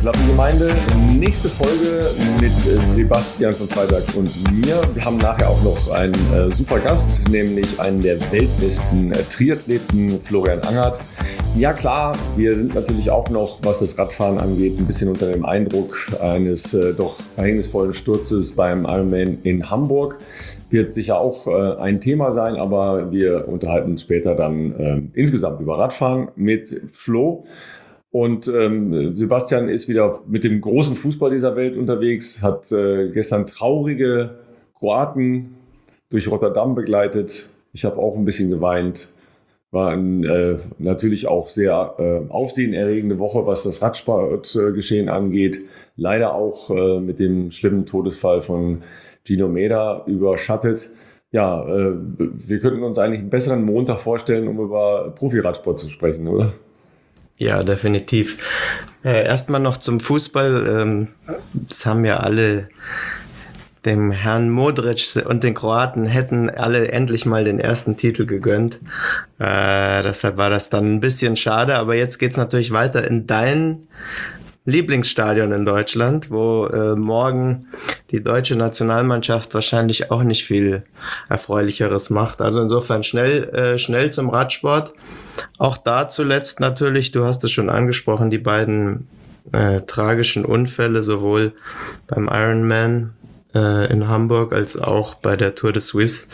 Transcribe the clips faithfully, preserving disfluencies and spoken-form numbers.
Lappengemeinde, nächste Folge mit Sebastian von Freitag und mir. Wir haben nachher auch noch einen äh, super Gast, nämlich einen der weltbesten äh, Triathleten, Florian Angert. Ja klar, wir sind natürlich auch noch, was das Radfahren angeht, ein bisschen unter dem Eindruck eines äh, doch verhängnisvollen Sturzes beim Ironman in Hamburg. Wird sicher auch äh, ein Thema sein, aber wir unterhalten uns später dann äh, insgesamt über Radfahren mit Flo. Und ähm, Sebastian ist wieder mit dem großen Fußball dieser Welt unterwegs, hat äh, gestern traurige Kroaten durch Rotterdam begleitet. Ich habe auch ein bisschen geweint. War ein, äh, natürlich auch sehr äh, aufsehenerregende Woche, was das Radsportgeschehen äh, angeht. Leider auch äh, mit dem schlimmen Todesfall von Gino Mäder überschattet. Ja, äh, wir könnten uns eigentlich einen besseren Montag vorstellen, um über Profiradsport zu sprechen, oder? Ja, definitiv. Äh, erstmal noch zum Fußball. Ähm, das haben ja alle dem Herrn Modric und den Kroaten hätten alle endlich mal den ersten Titel gegönnt. Äh, deshalb war das dann ein bisschen schade. Aber jetzt geht's natürlich weiter in dein Lieblingsstadion in Deutschland, wo äh, morgen die deutsche Nationalmannschaft wahrscheinlich auch nicht viel Erfreulicheres macht. Also insofern schnell, äh, schnell zum Radsport. Auch da zuletzt natürlich, du hast es schon angesprochen, die beiden äh, tragischen Unfälle, sowohl beim Ironman äh, in Hamburg als auch bei der Tour de Suisse.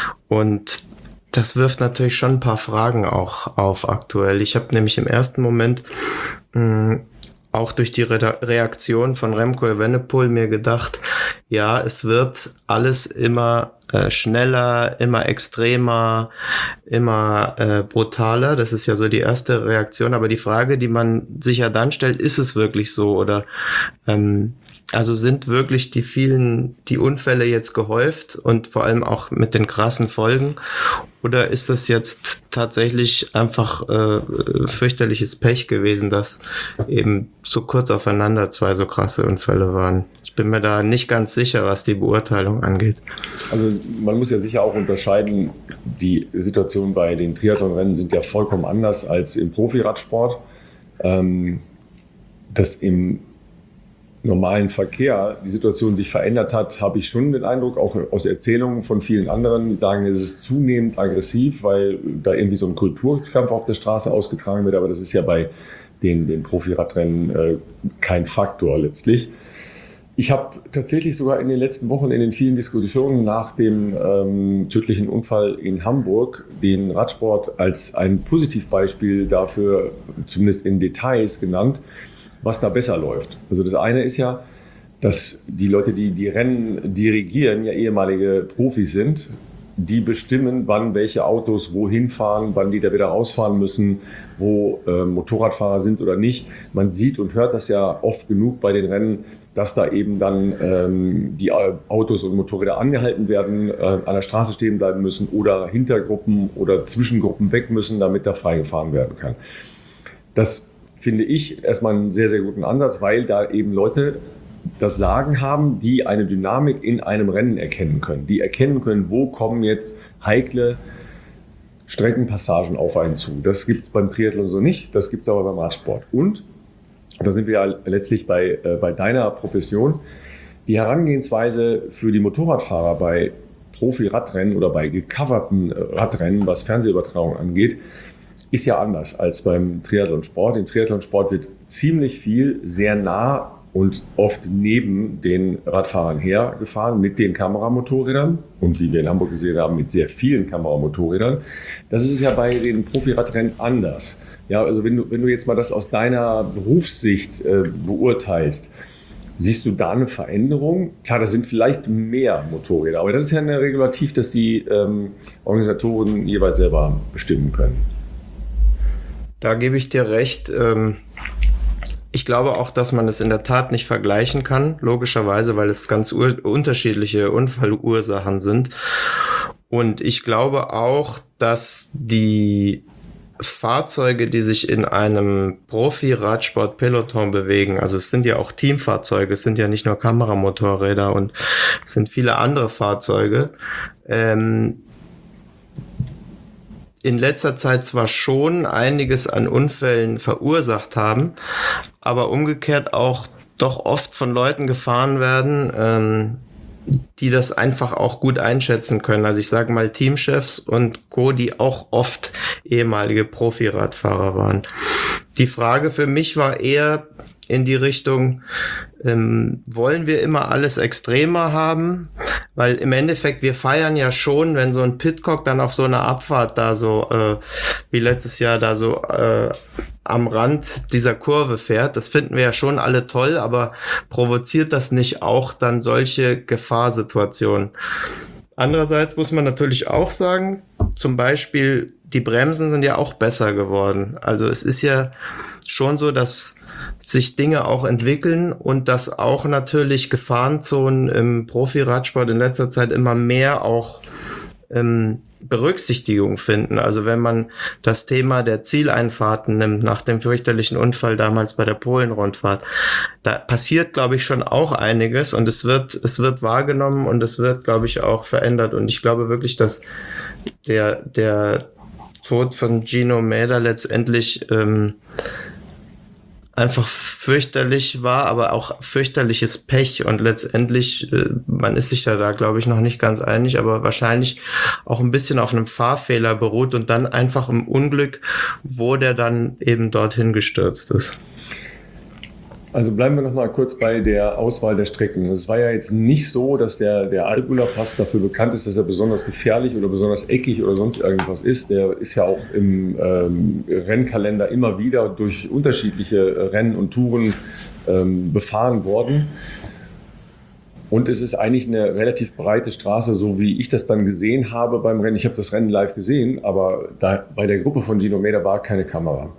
Und das wirft natürlich schon ein paar Fragen auch auf aktuell. Ich habe nämlich im ersten Moment mh, auch durch die Re- Reaktion von Remco Evenepoel mir gedacht, ja, es wird alles immer äh, schneller, immer extremer, immer äh, brutaler. Das ist ja so die erste Reaktion. Aber die Frage, die man sich ja dann stellt, ist es wirklich so? Oder ähm, also sind wirklich die vielen, die Unfälle jetzt gehäuft und vor allem auch mit den krassen Folgen? Oder ist das jetzt tatsächlich einfach äh, fürchterliches Pech gewesen, dass eben so kurz aufeinander zwei so krasse Unfälle waren? Ich bin mir da nicht ganz sicher, was die Beurteilung angeht. Also man muss ja sicher auch unterscheiden, die Situation bei den Triathlonrennen sind ja vollkommen anders als im Profiradsport. Ähm, das im normalen Verkehr die Situation sich verändert hat, habe ich schon den Eindruck, auch aus Erzählungen von vielen anderen, die sagen, es ist zunehmend aggressiv, weil da irgendwie so ein Kulturkampf auf der Straße ausgetragen wird, aber das ist ja bei den, den Profiradrennen äh, kein Faktor letztlich. Ich habe tatsächlich sogar in den letzten Wochen in den vielen Diskussionen nach dem ähm, tödlichen Unfall in Hamburg den Radsport als ein Positivbeispiel dafür, zumindest in Details genannt, was da besser läuft. Also das eine ist ja, dass die Leute, die die Rennen dirigieren, ja ehemalige Profis sind. Die bestimmen, wann welche Autos wohin fahren, wann die da wieder rausfahren müssen, wo äh, Motorradfahrer sind oder nicht. Man sieht und hört das ja oft genug bei den Rennen, dass da eben dann ähm, die Autos und Motorräder angehalten werden, äh, an der Straße stehen bleiben müssen oder Hintergruppen oder Zwischengruppen weg müssen, damit da frei gefahren werden kann. Das finde ich erstmal einen sehr, sehr guten Ansatz, weil da eben Leute das Sagen haben, die eine Dynamik in einem Rennen erkennen können. Die erkennen können, wo kommen jetzt heikle Streckenpassagen auf einen zu. Das gibt es beim Triathlon so nicht, das gibt es aber beim Radsport. Und, und da sind wir ja letztlich bei, äh, bei deiner Profession, die Herangehensweise für die Motorradfahrer bei Profi-Radrennen oder bei gecoverten Radrennen, was Fernsehübertragung angeht, ist ja anders als beim Triathlonsport. Im Triathlonsport wird ziemlich viel sehr nah und oft neben den Radfahrern hergefahren mit den Kameramotorrädern und wie wir in Hamburg gesehen haben, mit sehr vielen Kameramotorrädern. Das ist ja bei den Profiradrennen anders. Ja, also wenn du, wenn du jetzt mal das aus deiner Berufssicht äh, beurteilst, siehst du da eine Veränderung? Klar, das sind vielleicht mehr Motorräder, aber das ist ja ein Regulativ, das die ähm, Organisatoren jeweils selber bestimmen können. Da gebe ich dir recht. Ich glaube auch, dass man es in der Tat nicht vergleichen kann, logischerweise, weil es ganz ur- unterschiedliche Unfallursachen sind. Und ich glaube auch, dass die Fahrzeuge, die sich in einem Profi-Radsport-Peloton bewegen, also es sind ja auch Teamfahrzeuge, es sind ja nicht nur Kameramotorräder und es sind viele andere Fahrzeuge, ähm, in letzter Zeit zwar schon einiges an Unfällen verursacht haben, aber umgekehrt auch doch oft von Leuten gefahren werden, ähm, die das einfach auch gut einschätzen können. Also ich sage mal Teamchefs und Co., die auch oft ehemalige Profiradfahrer waren. Die Frage für mich war eher in die Richtung, ähm, wollen wir immer alles extremer haben? Weil im Endeffekt, wir feiern ja schon, wenn so ein Pidcock dann auf so einer Abfahrt da so, äh, wie letztes Jahr da so äh, am Rand dieser Kurve fährt. Das finden wir ja schon alle toll, aber provoziert das nicht auch dann solche Gefahrsituationen? Andererseits muss man natürlich auch sagen, zum Beispiel die Bremsen sind ja auch besser geworden. Also es ist ja schon so, dass sich Dinge auch entwickeln und dass auch natürlich Gefahrenzonen im Profi-Radsport in letzter Zeit immer mehr auch ähm, Berücksichtigung finden. Also wenn man das Thema der Zieleinfahrten nimmt, nach dem fürchterlichen Unfall damals bei der Polen-Rundfahrt, da passiert, glaube ich, schon auch einiges und es wird, es wird wahrgenommen und es wird, glaube ich, auch verändert. Und ich glaube wirklich, dass der, der Tod von Gino Mäder letztendlich ähm, einfach fürchterlich war, aber auch fürchterliches Pech und letztendlich, äh, man ist sich da, da glaube ich noch nicht ganz einig, aber wahrscheinlich auch ein bisschen auf einem Fahrfehler beruht und dann einfach im Unglück, wo der dann eben dorthin gestürzt ist. Also bleiben wir noch mal kurz bei der Auswahl der Strecken. Es war ja jetzt nicht so, dass der, der Albula Pass dafür bekannt ist, dass er besonders gefährlich oder besonders eckig oder sonst irgendwas ist. Der ist ja auch im ähm, Rennkalender immer wieder durch unterschiedliche Rennen und Touren ähm, befahren worden. Und es ist eigentlich eine relativ breite Straße, so wie ich das dann gesehen habe beim Rennen. Ich habe das Rennen live gesehen, aber da, bei der Gruppe von Gino Mäder war keine Kamera.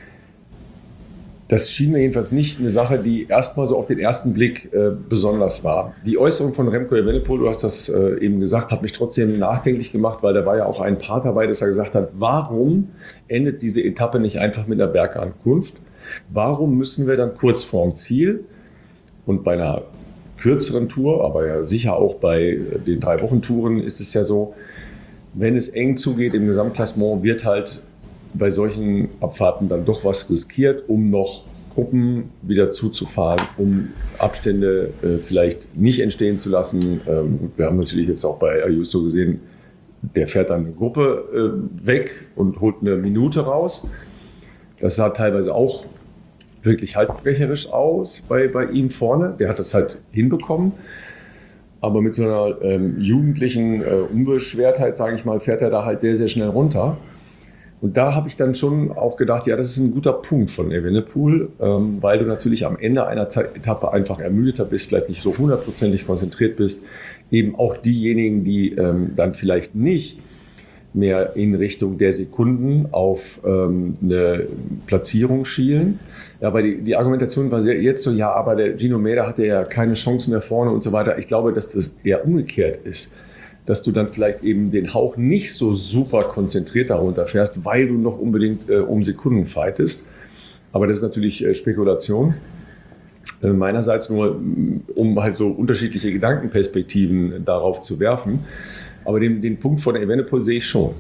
Das schien mir jedenfalls nicht eine Sache, die erstmal so auf den ersten Blick äh, besonders war. Die Äußerung von Remco Evenepoel, du hast das äh, eben gesagt, hat mich trotzdem nachdenklich gemacht, weil da war ja auch ein Part dabei, dass er gesagt hat, warum endet diese Etappe nicht einfach mit einer Bergankunft? Warum müssen wir dann kurz vorm Ziel und bei einer kürzeren Tour, aber ja sicher auch bei den Drei-Wochen-Touren ist es ja so, wenn es eng zugeht im Gesamtklassement, wird halt bei solchen Abfahrten dann doch was riskiert, um noch Gruppen wieder zuzufahren, um Abstände äh, vielleicht nicht entstehen zu lassen. Ähm, wir haben natürlich jetzt auch bei Ayuso gesehen, der fährt dann eine Gruppe äh, weg und holt eine Minute raus. Das sah teilweise auch wirklich halsbrecherisch aus bei, bei ihm vorne. Der hat das halt hinbekommen. Aber mit so einer ähm, jugendlichen äh, Unbeschwertheit, sage ich mal, fährt er da halt sehr, sehr schnell runter. Und da habe ich dann schon auch gedacht, ja, das ist ein guter Punkt von Evenepoel, ähm, weil du natürlich am Ende einer Ta- Etappe einfach ermüdeter bist, vielleicht nicht so hundertprozentig konzentriert bist. Eben auch diejenigen, die ähm, dann vielleicht nicht mehr in Richtung der Sekunden auf ähm, eine Platzierung schielen. Ja, aber die, die Argumentation war sehr, jetzt so, ja, aber der Gino Mäder hatte ja keine Chance mehr vorne und so weiter. Ich glaube, dass das eher umgekehrt ist, dass du dann vielleicht eben den Hauch nicht so super konzentriert darunter fährst, weil du noch unbedingt äh, um Sekunden fightest. Aber das ist natürlich äh, Spekulation. Äh, meinerseits nur, um halt so unterschiedliche Gedankenperspektiven darauf zu werfen. Aber den, den Punkt von Evenepoel sehe ich schon.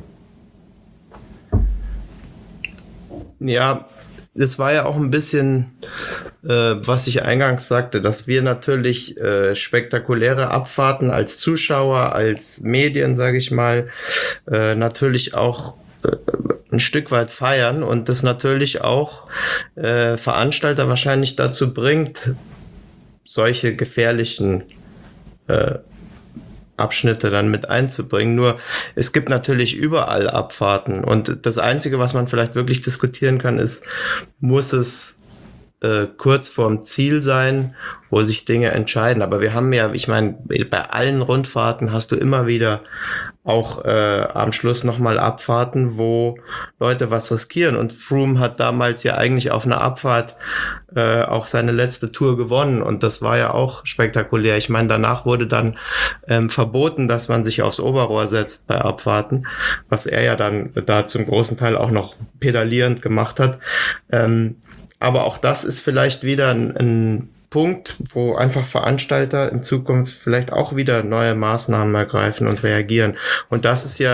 Ja, das war ja auch ein bisschen, äh, was ich eingangs sagte, dass wir natürlich äh, spektakuläre Abfahrten als Zuschauer, als Medien, sage ich mal, äh, natürlich auch äh, ein Stück weit feiern und das natürlich auch äh, Veranstalter wahrscheinlich dazu bringt, solche gefährlichen äh, Abschnitte dann mit einzubringen. Nur es gibt natürlich überall Abfahrten und das Einzige, was man vielleicht wirklich diskutieren kann, ist, muss es äh, kurz vorm Ziel sein, wo sich Dinge entscheiden. Aber wir haben ja, ich meine, bei allen Rundfahrten hast du immer wieder auch äh, am Schluss nochmal Abfahrten, wo Leute was riskieren. Und Froome hat damals ja eigentlich auf einer Abfahrt äh, auch seine letzte Tour gewonnen. Und das war ja auch spektakulär. Ich meine, danach wurde dann ähm, verboten, dass man sich aufs Oberrohr setzt bei Abfahrten, was er ja dann da zum großen Teil auch noch pedalierend gemacht hat. Ähm, aber auch das ist vielleicht wieder ein, ein Punkt, wo einfach Veranstalter in Zukunft vielleicht auch wieder neue Maßnahmen ergreifen und reagieren. Und das ist ja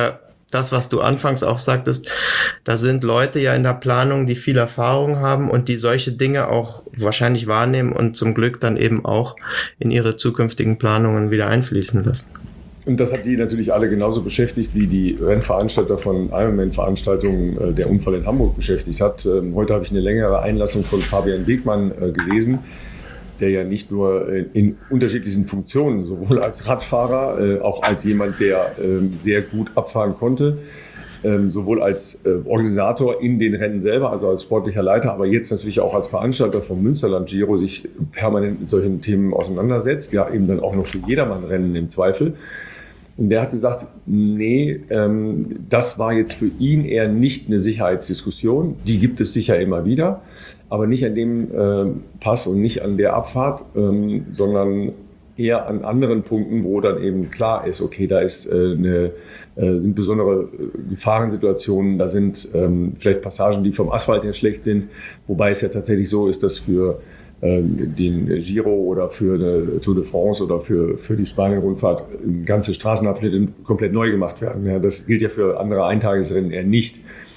das, was du anfangs auch sagtest, da sind Leute ja in der Planung, die viel Erfahrung haben und die solche Dinge auch wahrscheinlich wahrnehmen und zum Glück dann eben auch in ihre zukünftigen Planungen wieder einfließen lassen. Und das hat die natürlich alle genauso beschäftigt, wie die Rennveranstalter von Ironman-Veranstaltungen der Unfall in Hamburg beschäftigt hat. Heute habe ich eine längere Einlassung von Fabian Wegmann gelesen, der ja nicht nur in unterschiedlichen Funktionen, sowohl als Radfahrer, auch als jemand, der sehr gut abfahren konnte, sowohl als Organisator in den Rennen selber, also als sportlicher Leiter, aber jetzt natürlich auch als Veranstalter vom Münsterland Giro sich permanent mit solchen Themen auseinandersetzt, ja eben dann auch noch für jedermann Rennen im Zweifel. Und der hat gesagt, nee, ähm, das war jetzt für ihn eher nicht eine Sicherheitsdiskussion. Die gibt es sicher immer wieder, aber nicht an dem äh, Pass und nicht an der Abfahrt, ähm, sondern eher an anderen Punkten, wo dann eben klar ist, okay, da ist, äh, eine, äh, sind besondere Gefahrensituationen, da sind ähm, vielleicht Passagen, die vom Asphalt her schlecht sind, wobei es ja tatsächlich so ist, dass für den Giro oder für eine Tour de France oder für, für die Spanien-Rundfahrt ganze Straßenabschnitte komplett neu gemacht werden. Ja, das gilt ja für andere Eintagesrennen eher nicht.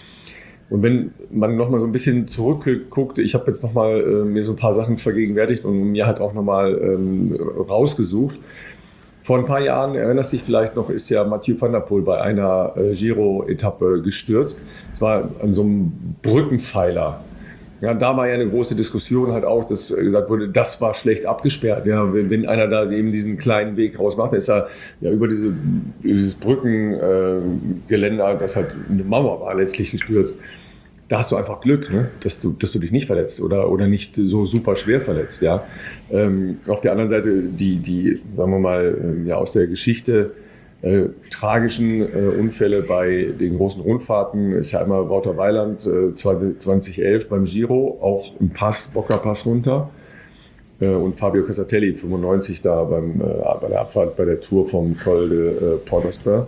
Und wenn man noch mal so ein bisschen zurückguckt, ich habe jetzt noch mal äh, mir so ein paar Sachen vergegenwärtigt und mir halt auch noch mal ähm, rausgesucht. Vor ein paar Jahren, erinnerst du dich vielleicht noch, ist ja Mathieu van der Poel bei einer äh, Giro-Etappe gestürzt. Es war an so einem Brückenpfeiler. Ja, da war ja eine große Diskussion halt auch, dass gesagt wurde, das war schlecht abgesperrt. Ja, wenn, wenn einer da eben diesen kleinen Weg rausmacht, ist er ja über diese, über dieses Brückengeländer, äh, das halt eine Mauer war, letztlich gestürzt. Da hast du einfach Glück, ne? dass du, dass du dich nicht verletzt oder, oder nicht so super schwer verletzt. Ja? Ähm, auf der anderen Seite, die, die, sagen wir mal, äh, ja, aus der Geschichte Äh, tragischen äh, Unfälle bei den großen Rundfahrten ist ja einmal Wouter Weiland äh, zweitausendelf beim Giro, auch im Pass, Bocca-Pass runter äh, und Fabio Casatelli fünfundneunzig da beim, äh, bei der Abfahrt bei der Tour vom Col de äh, Port-d'Aspin.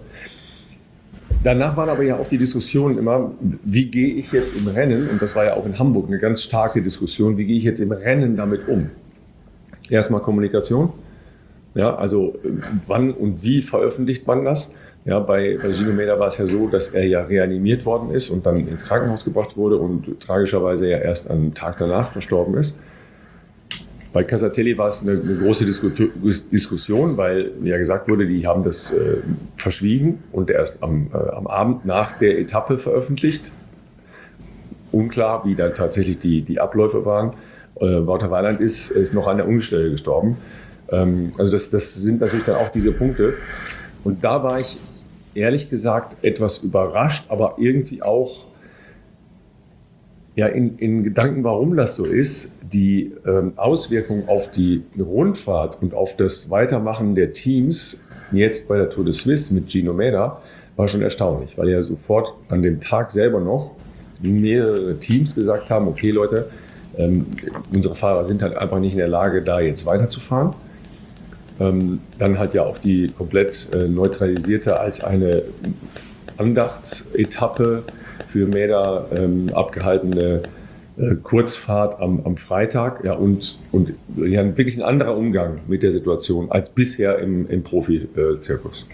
Danach waren aber ja auch die Diskussionen immer, wie gehe ich jetzt im Rennen, und das war ja auch in Hamburg eine ganz starke Diskussion, wie gehe ich jetzt im Rennen damit um? Erstmal Kommunikation. Ja, also wann und wie veröffentlicht man das? Ja, bei, bei Gino Mäder war es ja so, dass er ja reanimiert worden ist und dann ins Krankenhaus gebracht wurde und tragischerweise ja erst am Tag danach verstorben ist. Bei Casatelli war es eine, eine große Disku- Diskussion, weil ja gesagt wurde, die haben das äh, verschwiegen und erst am, äh, am Abend nach der Etappe veröffentlicht. Unklar, wie dann tatsächlich die, die Abläufe waren. Äh, Wouter Weiland ist, ist noch an der Unfallstelle gestorben. Also das, das sind natürlich dann auch diese Punkte. Und da war ich ehrlich gesagt etwas überrascht, aber irgendwie auch ja, in, in Gedanken, warum das so ist. Die ähm, Auswirkungen auf die Rundfahrt und auf das Weitermachen der Teams, jetzt bei der Tour de Suisse mit Gino Mäder, war schon erstaunlich, weil ja sofort an dem Tag selber noch mehrere Teams gesagt haben, okay Leute, ähm, unsere Fahrer sind halt einfach nicht in der Lage, da jetzt weiterzufahren. Ähm, dann halt ja auch die komplett äh, neutralisierte als eine Andachtsetappe für Mäder ähm, abgehaltene äh, Kurzfahrt am, am Freitag. Ja, und, und ja, wirklich ein anderer Umgang mit der Situation als bisher im, im Profi-Zirkus.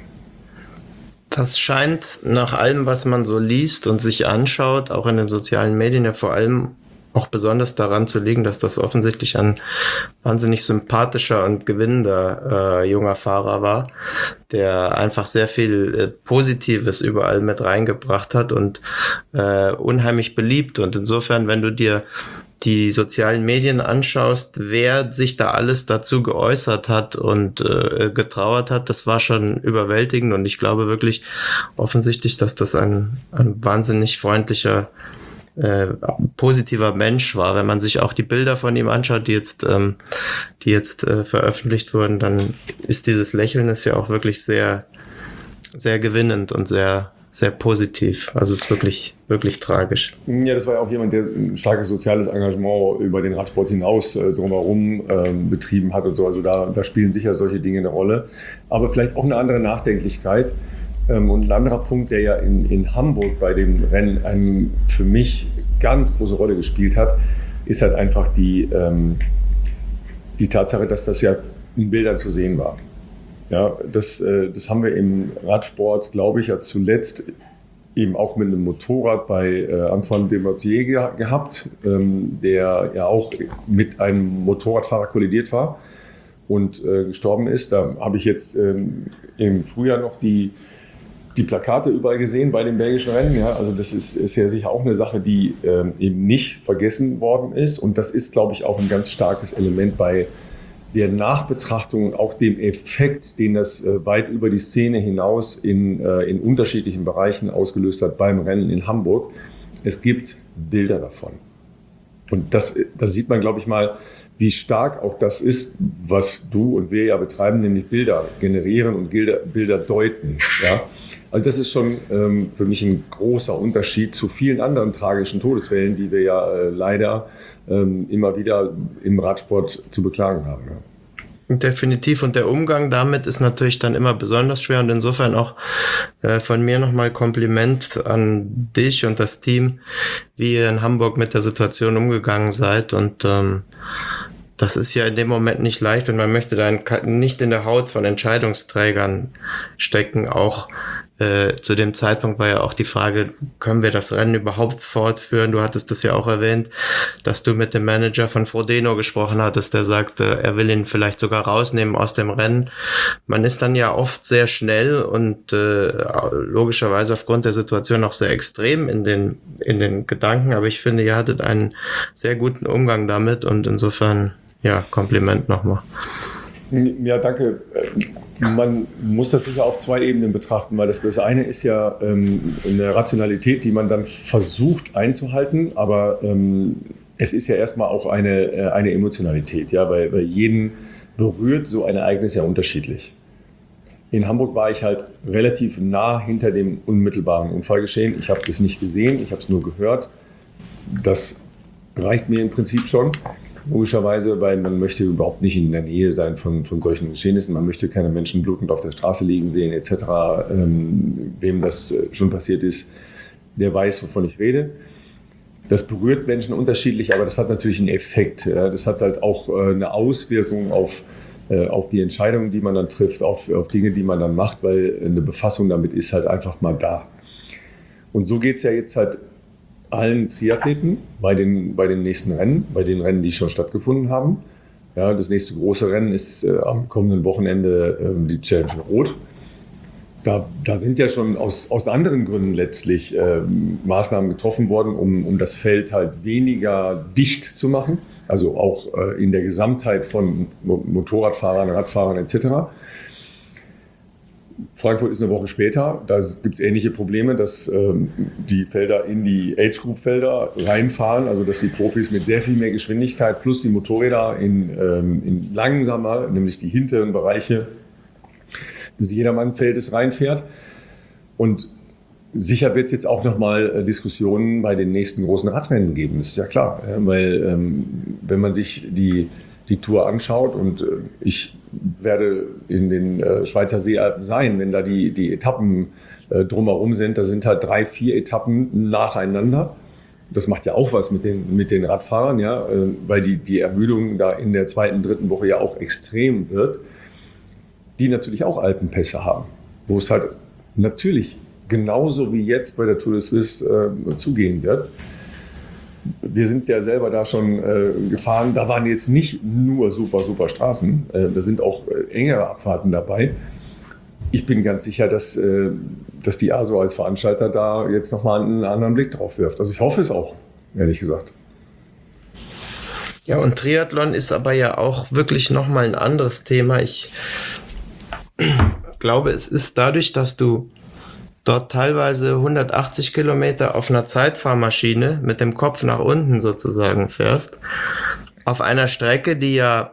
Das scheint nach allem, was man so liest und sich anschaut, auch in den sozialen Medien ja vor allem auch besonders daran zu liegen, dass das offensichtlich ein wahnsinnig sympathischer und gewinnender äh, junger Fahrer war, der einfach sehr viel äh, Positives überall mit reingebracht hat und äh, unheimlich beliebt. Und insofern, wenn du dir die sozialen Medien anschaust, wer sich da alles dazu geäußert hat und äh, getrauert hat, das war schon überwältigend. Und ich glaube wirklich offensichtlich, dass das ein, ein wahnsinnig freundlicher Äh, positiver Mensch war. Wenn man sich auch die Bilder von ihm anschaut, die jetzt, ähm, die jetzt äh, veröffentlicht wurden, dann ist dieses Lächeln ist ja auch wirklich sehr, sehr gewinnend und sehr, sehr positiv. Also es ist wirklich, wirklich tragisch. Ja, das war ja auch jemand, der ein starkes soziales Engagement über den Radsport hinaus äh, drumherum äh, betrieben hat und so. Also da, da spielen sicher solche Dinge eine Rolle. Aber vielleicht auch eine andere Nachdenklichkeit. Und ein anderer Punkt, der ja in, in Hamburg bei dem Rennen eine für mich ganz große Rolle gespielt hat, ist halt einfach die, ähm, die Tatsache, dass das ja in Bildern zu sehen war. Ja, das, äh, das haben wir im Radsport, glaube ich, als zuletzt eben auch mit einem Motorrad bei äh, Antoine Desmortiers ge- gehabt, ähm, der ja auch mit einem Motorradfahrer kollidiert war und äh, gestorben ist. Da habe ich jetzt ähm, im Frühjahr noch die, die Plakate überall gesehen bei den belgischen Rennen. Ja, also das ist, ist ja sicher auch eine Sache, die ähm, eben nicht vergessen worden ist. Und das ist, glaube ich, auch ein ganz starkes Element bei der Nachbetrachtung und auch dem Effekt, den das äh, weit über die Szene hinaus in, äh, in unterschiedlichen Bereichen ausgelöst hat beim Rennen in Hamburg. Es gibt Bilder davon. Und das, das sieht man, glaube ich mal, wie stark auch das ist, was du und wir ja betreiben, nämlich Bilder generieren und Bilder, Bilder deuten. Ja? Also das ist schon ähm, für mich ein großer Unterschied zu vielen anderen tragischen Todesfällen, die wir ja äh, leider ähm, immer wieder im Radsport zu beklagen haben. Ja. Definitiv. Und der Umgang damit ist natürlich dann immer besonders schwer. Und insofern auch äh, von mir nochmal Kompliment an dich und das Team, wie ihr in Hamburg mit der Situation umgegangen seid. Und ähm, das ist ja in dem Moment nicht leicht. Und man möchte dann nicht in der Haut von Entscheidungsträgern stecken. Auch Äh, zu dem Zeitpunkt war ja auch die Frage, können wir das Rennen überhaupt fortführen? Du hattest das ja auch erwähnt, dass du mit dem Manager von Frodeno gesprochen hattest, der sagte, er will ihn vielleicht sogar rausnehmen aus dem Rennen. Man ist dann ja oft sehr schnell und äh, logischerweise aufgrund der Situation auch sehr extrem in den, in den Gedanken, aber ich finde, ihr hattet einen sehr guten Umgang damit und insofern, ja, Kompliment nochmal. Ja, danke. Man muss das sicher auf zwei Ebenen betrachten, weil das, das eine ist ja ähm, eine Rationalität, die man dann versucht einzuhalten, aber ähm, es ist ja erstmal auch eine, äh, eine Emotionalität, ja, weil, weil jeden berührt so ein Ereignis ja unterschiedlich. In Hamburg war ich halt relativ nah hinter dem unmittelbaren Unfallgeschehen. Ich habe das nicht gesehen, ich habe es nur gehört. Das reicht mir im Prinzip schon. Logischerweise, weil man möchte überhaupt nicht in der Nähe sein von, von solchen Geschehnissen. Man möchte keine Menschen blutend auf der Straße liegen sehen et cetera. Ähm, wem das schon passiert ist, der weiß, wovon ich rede. Das berührt Menschen unterschiedlich, aber das hat natürlich einen Effekt. Das hat halt auch eine Auswirkung auf, auf die Entscheidungen, die man dann trifft, auf, auf Dinge, die man dann macht, weil eine Befassung damit ist halt einfach mal da. Und so geht es ja jetzt halt allen Triathleten bei den, bei den nächsten Rennen, bei den Rennen, die schon stattgefunden haben. Ja, das nächste große Rennen ist äh, am kommenden Wochenende äh, die Challenge Rot. Da, da sind ja schon aus, aus anderen Gründen letztlich äh, Maßnahmen getroffen worden, um, um das Feld halt weniger dicht zu machen. Also auch äh, in der Gesamtheit von Motorradfahrern, Radfahrern et cetera. Frankfurt ist eine Woche später, da gibt es ähnliche Probleme, dass ähm, die Felder in die Age-Group-Felder reinfahren, also dass die Profis mit sehr viel mehr Geschwindigkeit plus die Motorräder in, ähm, in langsamer, nämlich die hinteren Bereiche des Jedermann-Feldes reinfährt. Und sicher wird es jetzt auch nochmal Diskussionen bei den nächsten großen Radrennen geben, das ist ja klar, ja, weil ähm, wenn man sich die, die Tour anschaut und äh, ich werde in den äh, Schweizer Seealpen sein, wenn da die, die Etappen äh, drumherum sind. Da sind halt drei, vier Etappen nacheinander. Das macht ja auch was mit den, mit den Radfahrern, ja, äh, weil die, die Ermüdung da in der zweiten, dritten Woche ja auch extrem wird, die natürlich auch Alpenpässe haben, wo es halt natürlich genauso wie jetzt bei der Tour de Suisse äh, zugehen wird. Wir sind ja selber da schon äh, gefahren. Da waren jetzt nicht nur super, super Straßen. Äh, da sind auch äh, engere Abfahrten dabei. Ich bin ganz sicher, dass, äh, dass die A S O als Veranstalter da jetzt nochmal einen anderen Blick drauf wirft. Also ich hoffe es auch, ehrlich gesagt. Ja, und Triathlon ist aber ja auch wirklich nochmal ein anderes Thema. Ich glaube, es ist dadurch, dass du dort teilweise hundertachtzig Kilometer auf einer Zeitfahrmaschine mit dem Kopf nach unten sozusagen fährst, auf einer Strecke, die ja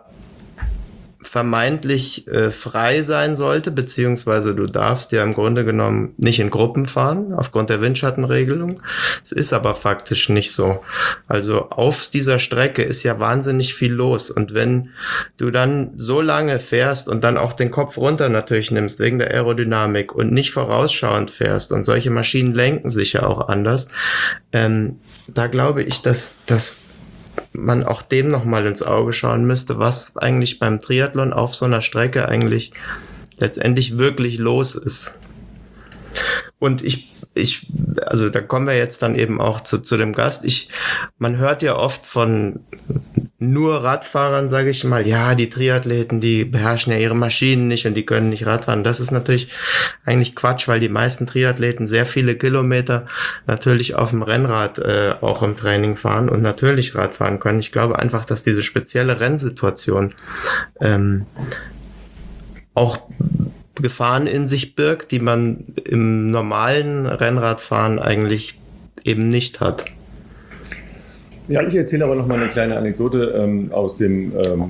vermeintlich äh, frei sein sollte, beziehungsweise du darfst ja im Grunde genommen nicht in Gruppen fahren, aufgrund der Windschattenregelung. Es ist aber faktisch nicht so. Also auf dieser Strecke ist ja wahnsinnig viel los. Und wenn du dann so lange fährst und dann auch den Kopf runter natürlich nimmst, wegen der Aerodynamik und nicht vorausschauend fährst, und solche Maschinen lenken sich ja auch anders, ähm, da glaube ich, dass das man auch dem nochmal ins Auge schauen müsste, was eigentlich beim Triathlon auf so einer Strecke eigentlich letztendlich wirklich los ist. Und ich, ich also da kommen wir jetzt dann eben auch zu, zu dem Gast. Ich, man hört ja oft von nur Radfahrern, sage ich mal, ja, die Triathleten, die beherrschen ja ihre Maschinen nicht und die können nicht Radfahren. Das ist natürlich eigentlich Quatsch, weil die meisten Triathleten sehr viele Kilometer natürlich auf dem Rennrad äh, auch im Training fahren und natürlich Radfahren können. Ich glaube einfach, dass diese spezielle Rennsituation ähm, auch Gefahren in sich birgt, die man im normalen Rennradfahren eigentlich eben nicht hat. Ja, ich erzähle aber noch mal eine kleine Anekdote ähm, aus dem ähm,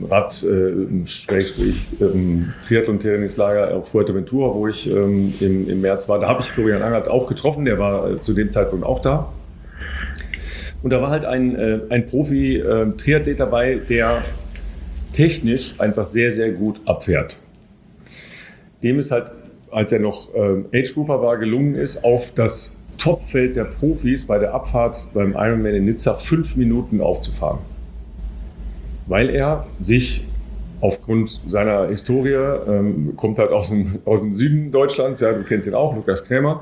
Rad-Triathlon-Trainingslager äh, auf Fuerteventura, wo ich ähm, im, im März war. Da habe ich Florian Angert auch getroffen, der war äh, zu dem Zeitpunkt auch da. Und da war halt ein, äh, ein Profi-Triathlet äh, dabei, der technisch einfach sehr, sehr gut abfährt. Dem ist halt, als er noch ähm, Age-Grouper war, gelungen ist, auf das Topfeld der Profis bei der Abfahrt beim Ironman in Nizza fünf Minuten aufzufahren. Weil er sich aufgrund seiner Historie, ähm, kommt halt aus dem, aus dem Süden Deutschlands, ja, du kennst ihn auch, Lukas Krämer,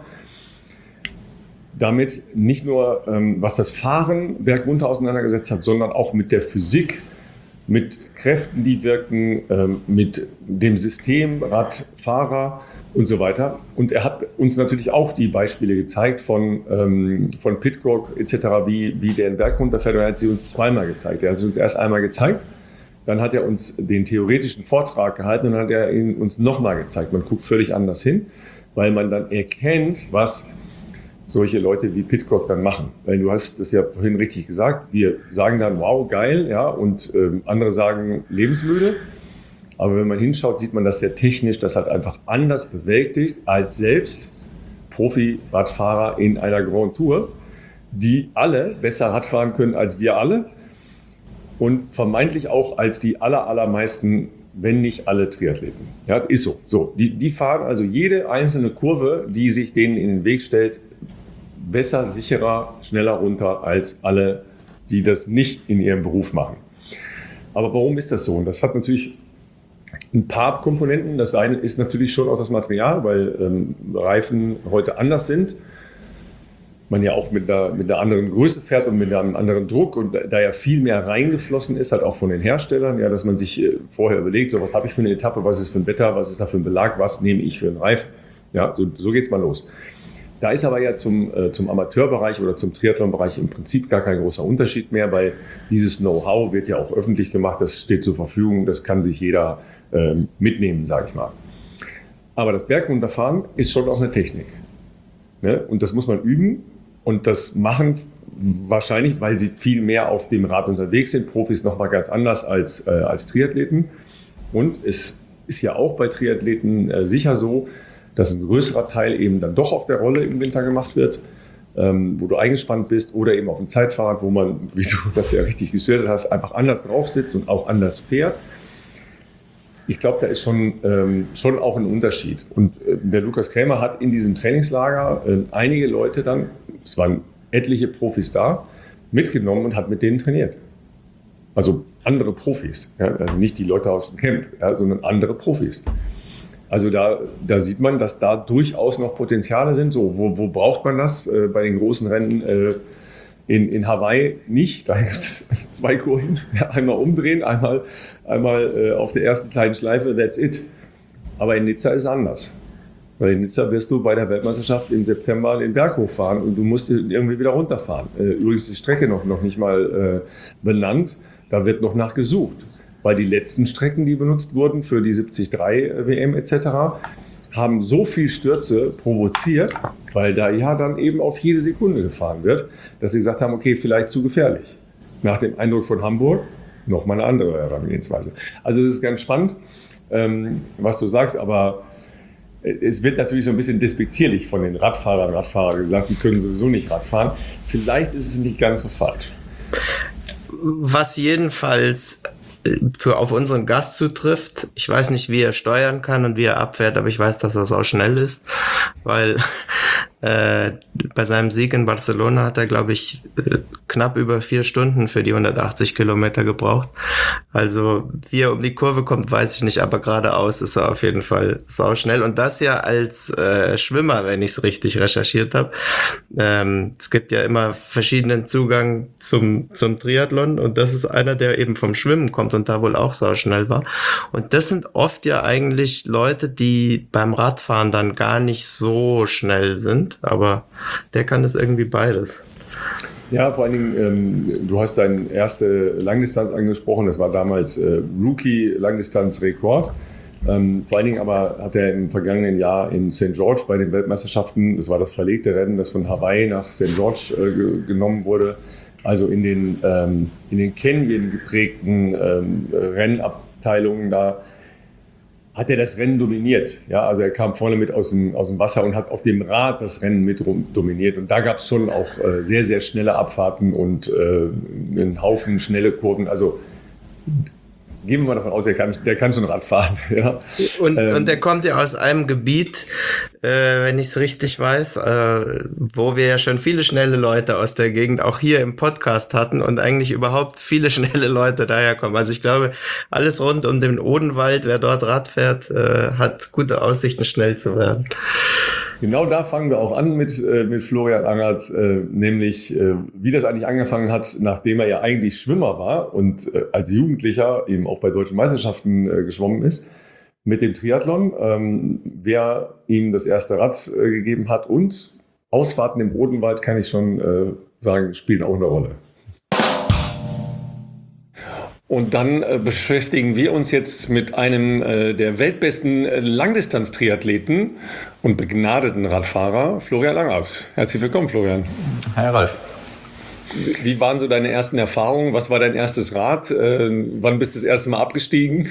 damit nicht nur ähm, was das Fahren bergunter auseinandergesetzt hat, sondern auch mit der Physik, mit Kräften, die wirken, ähm, mit dem System, Radfahrer und so weiter. Und er hat uns natürlich auch die Beispiele gezeigt von, ähm, von Pidcock et cetera, wie, wie der den Berg runterfährt. Und er hat sie uns zweimal gezeigt. Er hat sie uns erst einmal gezeigt, dann hat er uns den theoretischen Vortrag gehalten und dann hat er ihn uns nochmal gezeigt. Man guckt völlig anders hin, weil man dann erkennt, was solche Leute wie Pidcock dann machen. Weil du hast das ja vorhin richtig gesagt, wir sagen dann, wow, geil, ja, und ähm, andere sagen lebensmüde. Aber wenn man hinschaut, sieht man, dass der technisch das halt einfach anders bewältigt als selbst Profi-Radfahrer in einer Grand Tour, die alle besser Radfahren können als wir alle und vermeintlich auch als die aller, allermeisten, wenn nicht alle Triathleten. Ja, ist so. So, die, die fahren also jede einzelne Kurve, die sich denen in den Weg stellt, besser, sicherer, schneller runter als alle, die das nicht in ihrem Beruf machen. Aber warum ist das so? Und das hat natürlich ein paar Komponenten. Das eine ist natürlich schon auch das Material, weil ähm, Reifen heute anders sind. Man ja auch mit einer, mit einer anderen Größe fährt und mit einem anderen Druck und da ja viel mehr reingeflossen ist, halt auch von den Herstellern, ja, dass man sich äh, vorher überlegt, so was habe ich für eine Etappe, was ist für ein Wetter, was ist da für ein Belag, was nehme ich für einen Reifen. Ja, so, so geht es mal los. Da ist aber ja zum, äh, zum Amateurbereich oder zum Triathlonbereich im Prinzip gar kein großer Unterschied mehr, weil dieses Know-how wird ja auch öffentlich gemacht, das steht zur Verfügung, das kann sich jeder äh, mitnehmen, sage ich mal. Aber das Bergunterfahren ist schon auch eine Technik. Ne? Und das muss man üben und das machen wahrscheinlich, weil sie viel mehr auf dem Rad unterwegs sind, Profis noch mal ganz anders als, äh, als Triathleten. Und es ist ja auch bei Triathleten äh, sicher so, dass ein größerer Teil eben dann doch auf der Rolle im Winter gemacht wird, ähm, wo du eingespannt bist oder eben auf dem Zeitfahrrad, wo man, wie du das ja richtig geschildert hast, einfach anders drauf sitzt und auch anders fährt. Ich glaube, da ist schon, ähm, schon auch ein Unterschied. Und äh, der Lukas Krämer hat in diesem Trainingslager äh, einige Leute dann, es waren etliche Profis da, mitgenommen und hat mit denen trainiert. Also andere Profis, ja? Also nicht die Leute aus dem Camp, ja, sondern andere Profis. Also da, da sieht man, dass da durchaus noch Potenziale sind. So, wo, wo braucht man das? Äh, bei den großen Rennen äh, in, in Hawaii nicht. Da gibt es zwei Kurven. Ja, einmal umdrehen, einmal, einmal äh, auf der ersten kleinen Schleife, that's it. Aber in Nizza ist es anders. Weil in Nizza wirst du bei der Weltmeisterschaft im September den Berg hochfahren und du musst irgendwie wieder runterfahren. Äh, übrigens ist die Strecke noch, noch nicht mal äh, benannt. Da wird noch nachgesucht. Weil die letzten Strecken, die benutzt wurden für die siebzig drei W M et cetera, haben so viel Stürze provoziert, weil da ja dann eben auf jede Sekunde gefahren wird, dass sie gesagt haben, okay, vielleicht zu gefährlich. Nach dem Eindruck von Hamburg nochmal eine andere Herangehensweise. Also das ist ganz spannend, ähm, was du sagst, aber es wird natürlich so ein bisschen despektierlich von den Radfahrern und Radfahrern gesagt, die können sowieso nicht Radfahren. Vielleicht ist es nicht ganz so falsch. Was jedenfalls für auf unseren Gast zutrifft. Ich weiß nicht, wie er steuern kann und wie er abfährt, aber ich weiß, dass das auch schnell ist, weil äh, bei seinem Sieg in Barcelona hat er, glaube ich, knapp über vier Stunden für die hundertachtzig Kilometer gebraucht. Also wie er um die Kurve kommt, weiß ich nicht, aber geradeaus ist er auf jeden Fall sauschnell. Und das ja als äh, Schwimmer, wenn ich es richtig recherchiert habe. Ähm, es gibt ja immer verschiedenen Zugang zum, zum Triathlon und das ist einer, der eben vom Schwimmen kommt und da wohl auch sauschnell war. Und das sind oft ja eigentlich Leute, die beim Radfahren dann gar nicht so schnell sind, aber der kann das irgendwie beides. Ja, vor allen Dingen, ähm, du hast deine erste Langdistanz angesprochen, das war damals äh, Rookie-Langdistanz-Rekord. Ähm, vor allen Dingen aber hat er im vergangenen Jahr in Sankt George bei den Weltmeisterschaften, das war das verlegte Rennen, das von Hawaii nach Sankt George äh, ge- genommen wurde, also in den, ähm, in den Canyon geprägten ähm, Rennabteilungen da, hat er das Rennen dominiert. Ja, also er kam vorne mit aus dem, aus dem Wasser und hat auf dem Rad das Rennen mit dominiert. Und da gab es schon auch äh, sehr, sehr schnelle Abfahrten und äh, einen Haufen schnelle Kurven. Also gehen wir mal davon aus, der kann, der kann schon Rad fahren. Ja. Und, ähm, und der kommt ja aus einem Gebiet, äh, wenn ich es richtig weiß, äh, wo wir ja schon viele schnelle Leute aus der Gegend auch hier im Podcast hatten und eigentlich überhaupt viele schnelle Leute daherkommen. Also ich glaube, alles rund um den Odenwald, wer dort Rad fährt, äh, hat gute Aussichten, schnell zu werden. Genau da fangen wir auch an mit, äh, mit Florian Angert, äh, nämlich äh, wie das eigentlich angefangen hat, nachdem er ja eigentlich Schwimmer war und äh, als Jugendlicher eben auch bei deutschen Meisterschaften äh, geschwommen ist, mit dem Triathlon, ähm, wer ihm das erste Rad äh, gegeben hat und Ausfahrten im Odenwald, kann ich schon äh, sagen, spielen auch eine Rolle. Und dann äh, beschäftigen wir uns jetzt mit einem äh, der weltbesten äh, Langdistanz-Triathleten und begnadeten Radfahrer, Florian Angert. Herzlich willkommen, Florian. Hi, Ralf. Wie waren so deine ersten Erfahrungen? Was war dein erstes Rad? Äh, wann bist du das erste Mal abgestiegen?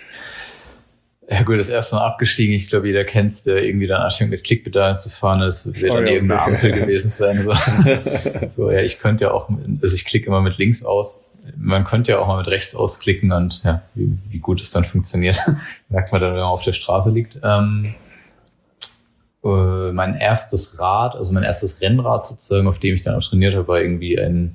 Ja gut, das erste Mal abgestiegen. Ich glaube, jeder kennt es, der irgendwie dann anfängt mit Klickpedalen zu fahren. Das wird Oh dann ja, irgendeine okay. Ampel gewesen sein. So. so, ja, ich könnte ja auch, also ich klicke immer mit links aus. Man könnte ja auch mal mit rechts ausklicken und ja, wie, wie gut es dann funktioniert, merkt man dann, wenn man auf der Straße liegt. Ähm, äh, mein erstes Rad, also mein erstes Rennrad sozusagen, auf dem ich dann auch trainiert habe, war irgendwie ein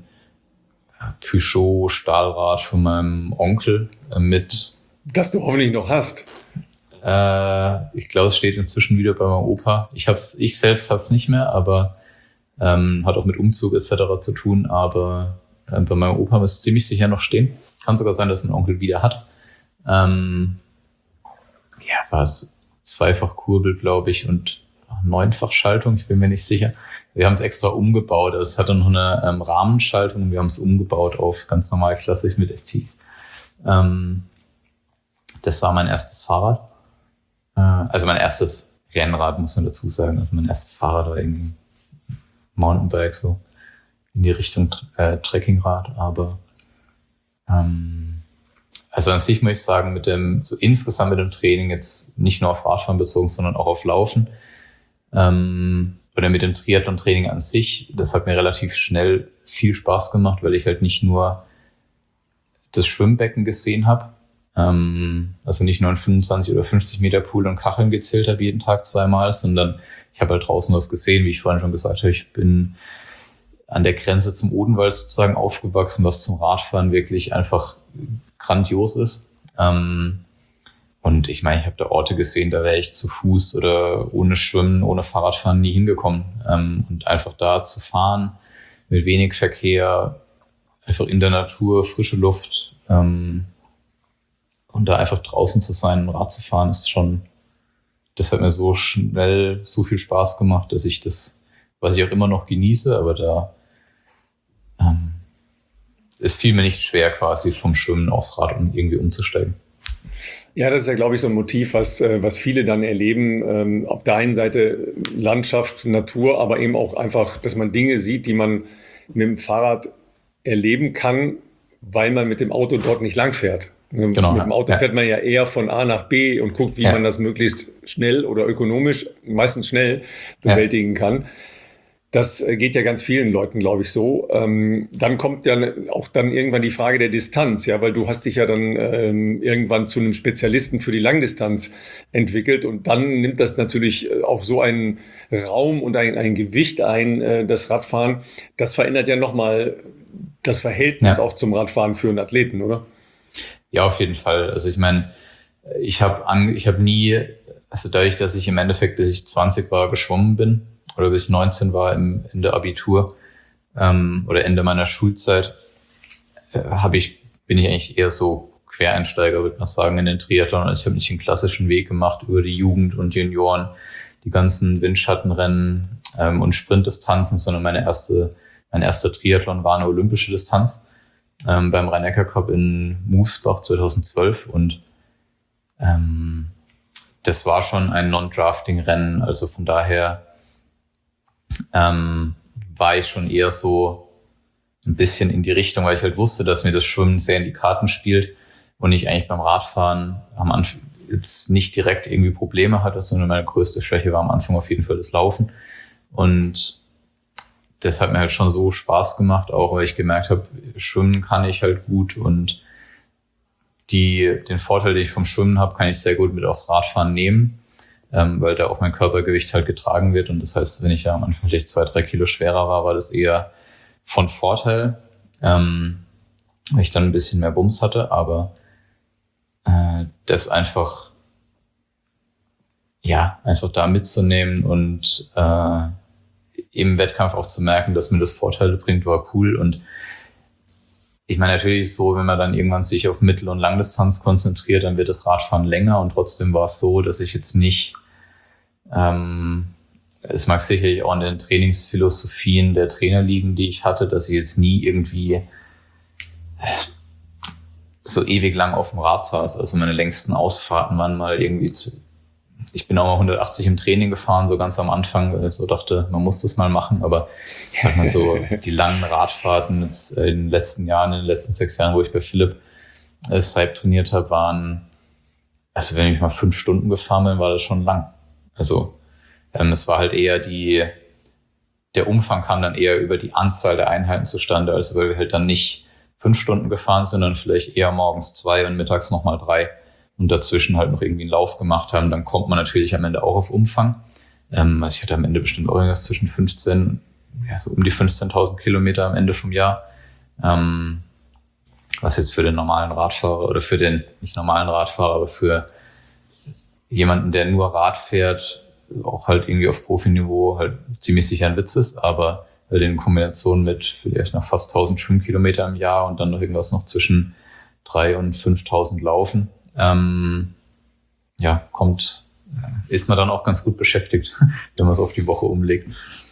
Peugeot Stahlrad von meinem Onkel äh, mit. Das du hoffentlich noch hast. Äh, ich glaube, es steht inzwischen wieder bei meinem Opa. Ich hab's, ich selbst hab's nicht mehr, aber ähm, hat auch mit Umzug et cetera zu tun, aber äh, bei meinem Opa muss es ziemlich sicher noch stehen. Kann sogar sein, dass mein Onkel wieder hat. Ähm, ja, war es zweifach Kurbel, glaube ich, und neunfach Schaltung, ich bin mir nicht sicher. Wir haben es extra umgebaut. Es hatte noch eine ähm, Rahmenschaltung und wir haben es umgebaut auf ganz normal klassisch mit S Ts. Ähm, das war mein erstes Fahrrad. Äh, also mein erstes Rennrad, muss man dazu sagen. Also mein erstes Fahrrad war irgendwie Mountainbike, so in die Richtung äh, Trekkingrad. Aber ähm, also an sich muss ich sagen, mit dem, so insgesamt mit dem Training jetzt nicht nur auf Radfahren bezogen, sondern auch auf Laufen. Ähm, oder mit dem Triathlon-Training an sich, das hat mir relativ schnell viel Spaß gemacht, weil ich halt nicht nur das Schwimmbecken gesehen habe, ähm, also nicht nur einen fünfundzwanzig oder fünfzig Meter Pool und Kacheln gezählt habe jeden Tag zweimal, sondern ich habe halt draußen was gesehen, wie ich vorhin schon gesagt habe, ich bin an der Grenze zum Odenwald sozusagen aufgewachsen, was zum Radfahren wirklich einfach grandios ist. Ähm, Und ich meine, ich habe da Orte gesehen, da wäre ich zu Fuß oder ohne Schwimmen, ohne Fahrradfahren nie hingekommen. Ähm, und einfach da zu fahren, mit wenig Verkehr, einfach in der Natur, frische Luft ähm, und da einfach draußen zu sein und Rad zu fahren, ist schon, das hat mir so schnell so viel Spaß gemacht, dass ich das, was ich auch immer noch genieße, aber da ähm, es fiel mir nicht schwer, quasi vom Schwimmen aufs Rad um irgendwie umzusteigen. Ja, das ist ja, glaube ich, so ein Motiv, was, was viele dann erleben. Auf der einen Seite Landschaft, Natur, aber eben auch einfach, dass man Dinge sieht, die man mit dem Fahrrad erleben kann, weil man mit dem Auto dort nicht lang fährt. Genau, mit dem Auto ja. fährt man ja eher von A nach B und guckt, wie ja. man das möglichst schnell oder ökonomisch, meistens schnell, bewältigen ja. kann. Das geht ja ganz vielen Leuten, glaube ich, so. Ähm, dann kommt ja auch dann irgendwann die Frage der Distanz, ja, weil du hast dich ja dann ähm, irgendwann zu einem Spezialisten für die Langdistanz entwickelt und dann nimmt das natürlich auch so einen Raum und ein, ein Gewicht ein, äh, das Radfahren. Das verändert ja nochmal das Verhältnis ja. auch zum Radfahren für einen Athleten, oder? Ja, auf jeden Fall. Also ich meine, ich habe an, ich habe nie, also dadurch, dass ich im Endeffekt bis ich zwanzig war geschwommen bin, oder bis ich neunzehn war im Ende Abitur ähm, oder Ende meiner Schulzeit, äh, habe ich bin ich eigentlich eher so Quereinsteiger, würde man sagen, in den Triathlon. Also ich habe nicht den klassischen Weg gemacht über die Jugend und Junioren, die ganzen Windschattenrennen ähm, und Sprintdistanzen, sondern meine erste, mein erster Triathlon war eine olympische Distanz ähm, beim Rhein-Neckar-Cup in Moosbach zweitausendzwölf und ähm, das war schon ein Non-Drafting-Rennen, also von daher Ähm, war ich schon eher so ein bisschen in die Richtung, weil ich halt wusste, dass mir das Schwimmen sehr in die Karten spielt und ich eigentlich beim Radfahren am Anfang jetzt nicht direkt irgendwie Probleme hatte, sondern meine größte Schwäche war am Anfang auf jeden Fall das Laufen. Und das hat mir halt schon so Spaß gemacht, auch weil ich gemerkt habe, schwimmen kann ich halt gut und die, den Vorteil, den ich vom Schwimmen habe, kann ich sehr gut mit aufs Radfahren nehmen. Ähm, weil da auch mein Körpergewicht halt getragen wird. Und das heißt, wenn ich ja am Anfang vielleicht zwei, drei Kilo schwerer war, war das eher von Vorteil, ähm, weil ich dann ein bisschen mehr Bums hatte. Aber äh, das einfach, ja, einfach da mitzunehmen und äh, im Wettkampf auch zu merken, dass mir das Vorteile bringt, war cool. Und ich meine, natürlich ist es so, wenn man dann irgendwann sich auf Mittel- und Langdistanz konzentriert, dann wird das Radfahren länger. Und trotzdem war es so, dass ich jetzt nicht Ähm, es mag sicherlich auch an den Trainingsphilosophien der Trainer liegen, die ich hatte, dass ich jetzt nie irgendwie so ewig lang auf dem Rad saß. Also meine längsten Ausfahrten waren mal irgendwie zu, ich bin auch mal hundertachtzig im Training gefahren, so ganz am Anfang, weil ich so dachte, man muss das mal machen. Aber ich sag mal so, die langen Radfahrten jetzt in den letzten Jahren, in den letzten sechs Jahren, wo ich bei Philipp äh, Saib trainiert habe, waren, also wenn ich mal fünf Stunden gefahren bin, war das schon lang. Also ähm, es war halt eher die, der Umfang kam dann eher über die Anzahl der Einheiten zustande, also weil wir halt dann nicht fünf Stunden gefahren sind, sondern vielleicht eher morgens zwei und mittags nochmal drei und dazwischen halt noch irgendwie einen Lauf gemacht haben. Dann kommt man natürlich am Ende auch auf Umfang. Ähm, also ich hatte am Ende bestimmt auch irgendwas zwischen fünfzehn, ja, so um die fünfzehntausend Kilometer am Ende vom Jahr. Ähm, was jetzt für den normalen Radfahrer oder für den, nicht normalen Radfahrer, aber für jemanden, der nur Rad fährt, auch halt irgendwie auf Profiniveau halt ziemlich sicher ein Witz ist, aber halt in Kombination mit vielleicht noch fast tausend Schwimmkilometer im Jahr und dann noch irgendwas noch zwischen drei und fünftausend Laufen, ähm, ja, kommt, ist man dann auch ganz gut beschäftigt, wenn man es auf die Woche umlegt.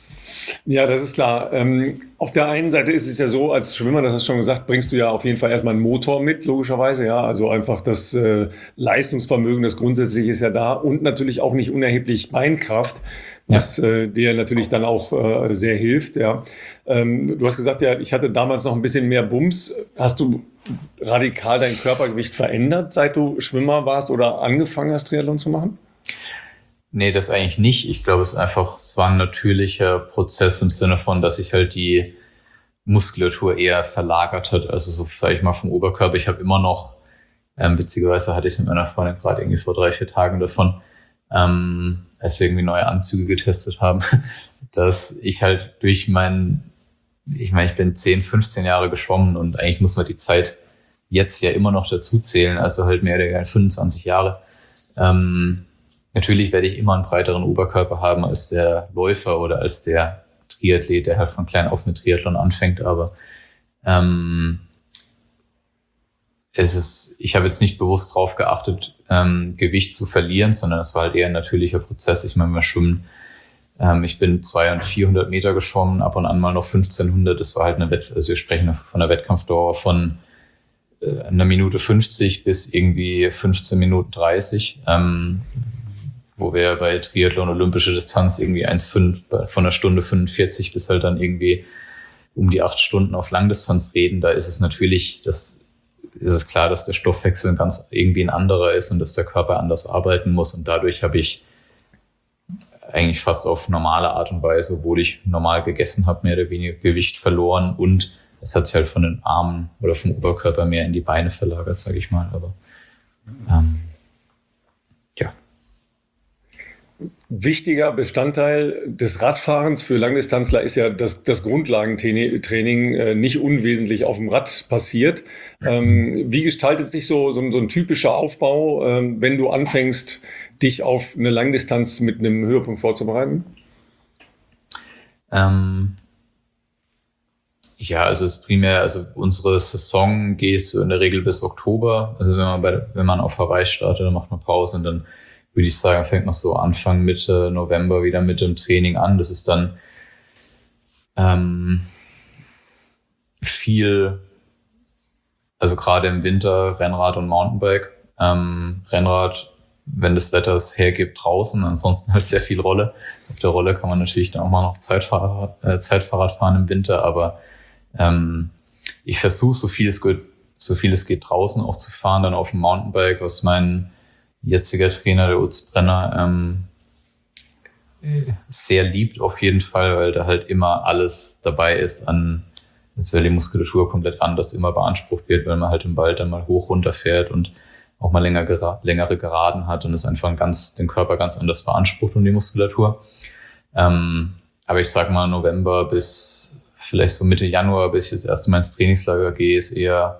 Ja, das ist klar. Ähm, auf der einen Seite ist es ja so, als Schwimmer, das hast du schon gesagt, bringst du ja auf jeden Fall erstmal einen Motor mit, logischerweise. Ja, also einfach das äh, Leistungsvermögen, das grundsätzlich ist ja da und natürlich auch nicht unerheblich Beinkraft, was ja. äh, dir natürlich dann auch äh, sehr hilft. Ja, ähm, du hast gesagt, ja, ich hatte damals noch ein bisschen mehr Bums. Hast du radikal dein Körpergewicht verändert, seit du Schwimmer warst oder angefangen hast, Triathlon zu machen? Nee, das eigentlich nicht. Ich glaube, es ist einfach, es war ein natürlicher Prozess im Sinne von, dass sich halt die Muskulatur eher verlagert hat. Also so, sag ich mal, vom Oberkörper. Ich habe immer noch, ähm, witzigerweise hatte ich es mit meiner Freundin gerade irgendwie vor drei, vier Tagen davon, ähm, als wir irgendwie neue Anzüge getestet haben, dass ich halt durch mein, ich meine, ich bin zehn, fünfzehn Jahre geschwommen und eigentlich muss man die Zeit jetzt ja immer noch dazu zählen, also halt mehr oder weniger fünfundzwanzig Jahre. Ähm, Natürlich werde ich immer einen breiteren Oberkörper haben als der Läufer oder als der Triathlet, der halt von klein auf mit Triathlon anfängt. Aber ähm, es ist, ich habe jetzt nicht bewusst drauf geachtet, ähm, Gewicht zu verlieren, sondern es war halt eher ein natürlicher Prozess. Ich meine, beim Schwimmen, ähm, ich bin zweihundert und vierhundert Meter geschwommen, ab und an mal noch fünfzehnhundert. Das war halt eine Wett, also wir sprechen von einer Wettkampfdauer von äh, einer Minute fünfzig bis irgendwie fünfzehn Minuten dreißig. Ähm, wo wir bei Triathlon olympische Distanz irgendwie eins Komma fünf von einer Stunde fünfundvierzig bis halt dann irgendwie um die acht Stunden auf Langdistanz reden. Da ist es natürlich, das ist es klar, dass der Stoffwechsel ganz irgendwie ein anderer ist und dass der Körper anders arbeiten muss. Und dadurch habe ich eigentlich fast auf normale Art und Weise, obwohl ich normal gegessen habe, mehr oder weniger Gewicht verloren und es hat sich halt von den Armen oder vom Oberkörper mehr in die Beine verlagert, sage ich mal. Aber ähm, ja. Wichtiger Bestandteil des Radfahrens für Langdistanzler ist ja, dass das Grundlagentraining äh, nicht unwesentlich auf dem Rad passiert. Ähm, wie gestaltet sich so, so, so ein typischer Aufbau, ähm, wenn du anfängst, dich auf eine Langdistanz mit einem Höhepunkt vorzubereiten? Ähm, ja, also es ist primär, also unsere Saison geht so in der Regel bis Oktober. Also wenn man bei, wenn man auf Hawaii startet, dann macht man Pause und dann würde ich sagen, fängt noch so Anfang, Mitte November wieder mit dem Training an. Das ist dann ähm, viel, also gerade im Winter Rennrad und Mountainbike. Ähm, Rennrad, wenn das Wetter es hergibt, draußen, ansonsten halt sehr viel Rolle. Auf der Rolle kann man natürlich dann auch mal noch Zeitfahrrad, äh, Zeitfahrrad fahren im Winter, aber ähm, ich versuche, so viel es geht, so viel es geht draußen auch zu fahren, dann auf dem Mountainbike, was mein jetziger Trainer, der Utz Brenner, ähm, sehr liebt auf jeden Fall, weil da halt immer alles dabei ist an, als wäre die Muskulatur komplett anders immer beansprucht wird, weil man halt im Wald dann mal hoch runter fährt und auch mal länger gera- längere Geraden hat und es einfach ganz, den Körper ganz anders beansprucht und die Muskulatur. Ähm, aber ich sag mal, November bis vielleicht so Mitte Januar, bis ich das erste Mal ins Trainingslager gehe, ist eher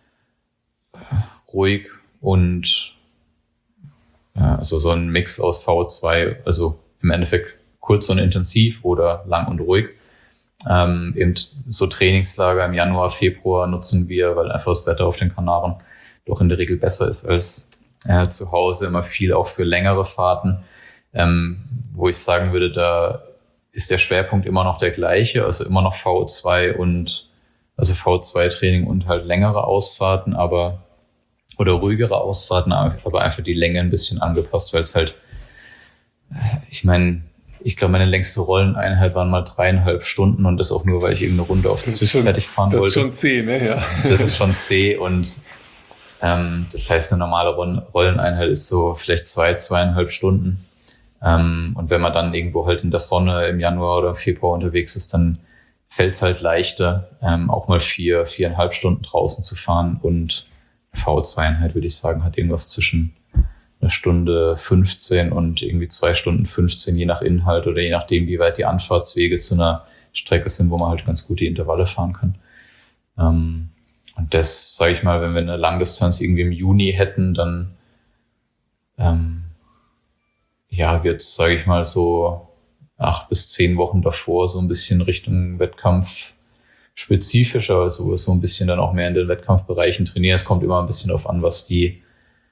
ruhig und ja, also so ein Mix aus V O zwei, also im Endeffekt kurz und intensiv oder lang und ruhig. Ähm, eben so Trainingslager im Januar, Februar nutzen wir, weil einfach das Wetter auf den Kanaren doch in der Regel besser ist als äh, zu Hause, immer viel auch für längere Fahrten, ähm, wo ich sagen würde, da ist der Schwerpunkt immer noch der gleiche, also immer noch V O zwei und also V O zwei Training und halt längere Ausfahrten, aber oder ruhigere Ausfahrten, aber einfach die Länge ein bisschen angepasst, weil es halt, ich meine, ich glaube, meine längste Rolleneinheit waren mal dreieinhalb Stunden und das auch nur, weil ich irgendeine Runde auf Zwift fertig fahren das wollte. Das ist schon zäh, ne? Ja. Das ist schon zäh und ähm, das heißt, eine normale Rolleneinheit ist so vielleicht zwei, zweieinhalb Stunden. Ähm, und wenn man dann irgendwo halt in der Sonne im Januar oder Februar unterwegs ist, dann fällt es halt leichter, ähm, auch mal vier, viereinhalb Stunden draußen zu fahren und V O zwei-Einheit, würde ich sagen, hat irgendwas zwischen eine Stunde fünfzehn und irgendwie zwei Stunden fünfzehn, je nach Inhalt oder je nachdem, wie weit die Anfahrtswege zu einer Strecke sind, wo man halt ganz gut die Intervalle fahren kann. Ähm, und das, sage ich mal, wenn wir eine Langdistanz irgendwie im Juni hätten, dann ähm, ja, wird es, sage ich mal, so acht bis zehn Wochen davor so ein bisschen Richtung Wettkampf spezifischer, also so ein bisschen dann auch mehr in den Wettkampfbereichen trainieren. Es kommt immer ein bisschen darauf an, was die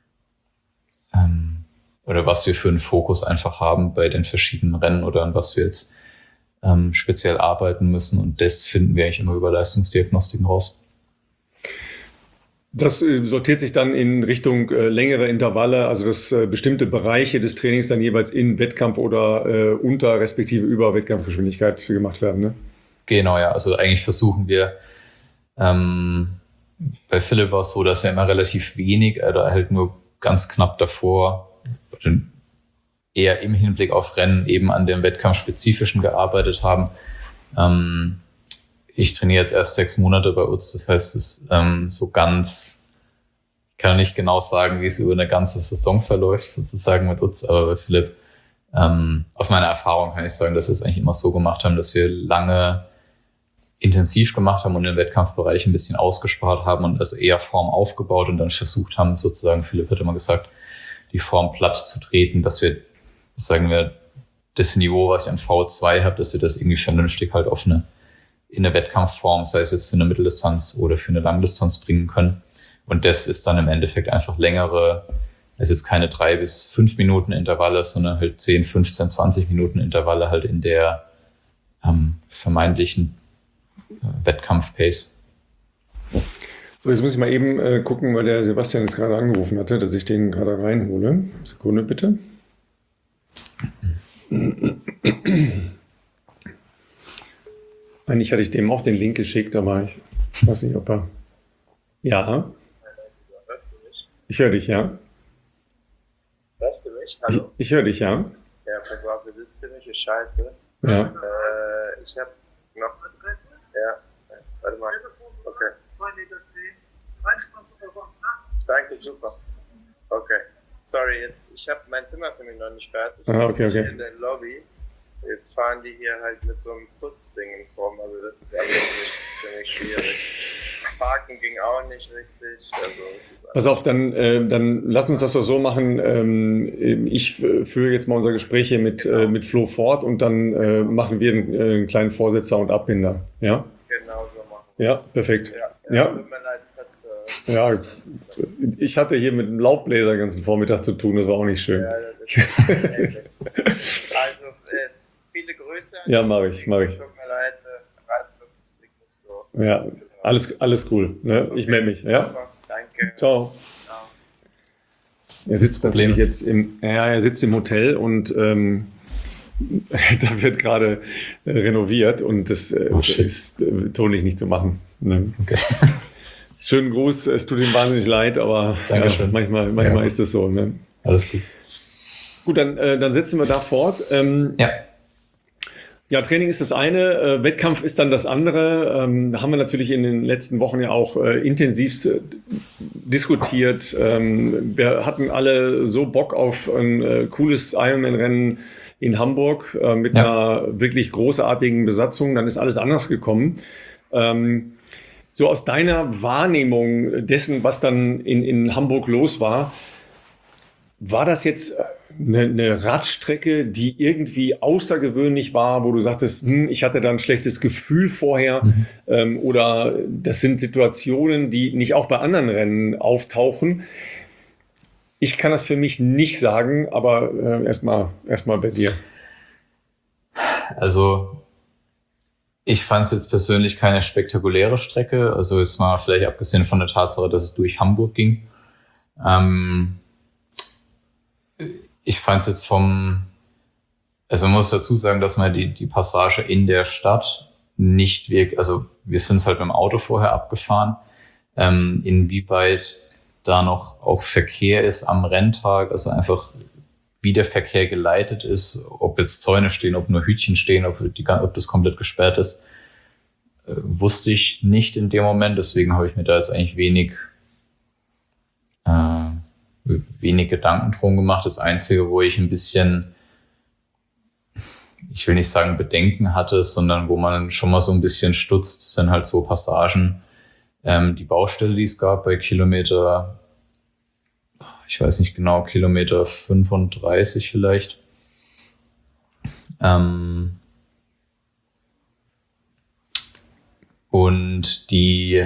ähm, oder was wir für einen Fokus einfach haben bei den verschiedenen Rennen oder an was wir jetzt ähm, speziell arbeiten müssen. Und das finden wir eigentlich immer über Leistungsdiagnostiken raus. Das äh, sortiert sich dann in Richtung äh, längere Intervalle, also dass äh, bestimmte Bereiche des Trainings dann jeweils in Wettkampf oder äh, unter respektive über Wettkampfgeschwindigkeit gemacht werden, ne? Genau, ja. Also eigentlich versuchen wir, ähm, bei Philipp war es so, dass er immer relativ wenig oder halt nur ganz knapp davor, eher im Hinblick auf Rennen eben an dem Wettkampfspezifischen gearbeitet haben. Ähm, ich trainiere jetzt erst sechs Monate bei uns, das heißt, es ist ähm, so ganz, ich kann nicht genau sagen, wie es über eine ganze Saison verläuft, sozusagen mit uns, aber bei Philipp, ähm, aus meiner Erfahrung kann ich sagen, dass wir es eigentlich immer so gemacht haben, dass wir lange intensiv gemacht haben und den Wettkampfbereich ein bisschen ausgespart haben und also eher Form aufgebaut und dann versucht haben, sozusagen, Philipp hat immer gesagt, die Form platt zu treten, dass wir, sagen wir, das Niveau, was ich an V O zwei habe, dass wir das irgendwie vernünftig halt auf eine, in eine Wettkampfform, sei es jetzt für eine Mitteldistanz oder für eine Langdistanz bringen können. Und das ist dann im Endeffekt einfach längere, also jetzt keine drei bis fünf Minuten Intervalle, sondern halt zehn, fünfzehn, zwanzig Minuten Intervalle halt in der ähm, vermeintlichen Wettkampf-Pace. So, jetzt muss ich mal eben äh, gucken, weil der Sebastian jetzt gerade angerufen hatte, dass ich den gerade reinhole. Sekunde bitte. Eigentlich hatte ich dem auch den Link geschickt, aber ich weiß nicht, ob er... Ja. Hörst du mich? Ich höre dich, ja. Hörst du mich? Hallo? Ich, ich höre dich, ja. Ja, pass auf, das ist ziemliche Scheiße. Ja. Äh, ich habe noch... Adresse? Ja, warte mal. Telefonnummer, Okay. zwei Meter zehn, Reinstand Euro am Tag. Danke, super. Okay. Sorry, jetzt, ich habe mein Zimmer ist nämlich noch nicht fertig. Ah, okay, Jetzt bin ich okay. in der Lobby. Jetzt fahren die hier halt mit so einem Putzding ins Rum, also das ist alles ziemlich schwierig. Parken ging auch nicht richtig. Also, Pass auf, dann, äh, dann lass uns das doch so machen. Ähm, ich äh, führe jetzt mal unser Gespräch hier mit, äh, mit Flo fort und dann äh, machen wir einen, äh, einen kleinen Vorsetzer und Abbinder. Ja? genau so machen. Ja, perfekt. Ja, Ja. Tut mir leid, es hat, äh, Ja, ich hatte hier mit einem Laubbläser den ganzen Vormittag zu tun, das war auch nicht schön. ja, das ist ähnlich. Also, äh, viele Grüße. an Ja, die mach ich, mach ich. Tut mir leid, äh, Reisebefristung nicht so. Ja, alles, alles cool. Ne? Ich melde mich. Ja? Super, danke. Ciao. Ciao. Er sitzt Problem. natürlich jetzt im, ja, er sitzt im Hotel und ähm, da wird gerade äh, renoviert und das äh, Oh, shit. ist äh, tonlich nicht zu machen. Ne? Okay. Schönen Gruß, es tut ihm wahnsinnig leid, aber ja, Dankeschön. manchmal, manchmal Ja. ist es so. Ne? Alles gut. Gut, dann, äh, dann setzen wir da fort. Ähm, Ja. Ja, Training ist das eine, äh, Wettkampf ist dann das andere. Ähm, da haben wir natürlich in den letzten Wochen ja auch äh, intensivst äh, diskutiert. Ähm, wir hatten alle so Bock auf ein äh, cooles Ironman-Rennen in Hamburg äh, mit Ja. einer wirklich großartigen Besatzung. Dann ist alles anders gekommen. Ähm, so aus deiner Wahrnehmung dessen, was dann in, in Hamburg los war, war das jetzt eine, eine Radstrecke, die irgendwie außergewöhnlich war, wo du sagtest, hm, ich hatte da ein schlechtes Gefühl vorher, Mhm. ähm, oder das sind Situationen, die nicht auch bei anderen Rennen auftauchen? Ich kann das für mich nicht sagen, aber äh, erstmal erstmal bei dir. Also ich fand es jetzt persönlich keine spektakuläre Strecke. Also jetzt mal vielleicht abgesehen von der Tatsache, dass es durch Hamburg ging. Ähm, ich fand es jetzt vom, also man muss dazu sagen, dass man die, die Passage in der Stadt nicht wirklich, also wir sind es halt mit dem Auto vorher abgefahren, ähm, inwieweit da noch auch Verkehr ist am Renntag, also einfach wie der Verkehr geleitet ist, ob jetzt Zäune stehen, ob nur Hütchen stehen, ob, die, ob das komplett gesperrt ist, äh, wusste ich nicht in dem Moment. Deswegen habe ich mir da jetzt eigentlich wenig, äh, wenig Gedanken drum gemacht. Das Einzige, wo ich ein bisschen, ich will nicht sagen Bedenken hatte, sondern wo man schon mal so ein bisschen stutzt, sind halt so Passagen, ähm, die Baustelle, die es gab bei Kilometer, ich weiß nicht genau, Kilometer fünfunddreißig vielleicht. Ähm und die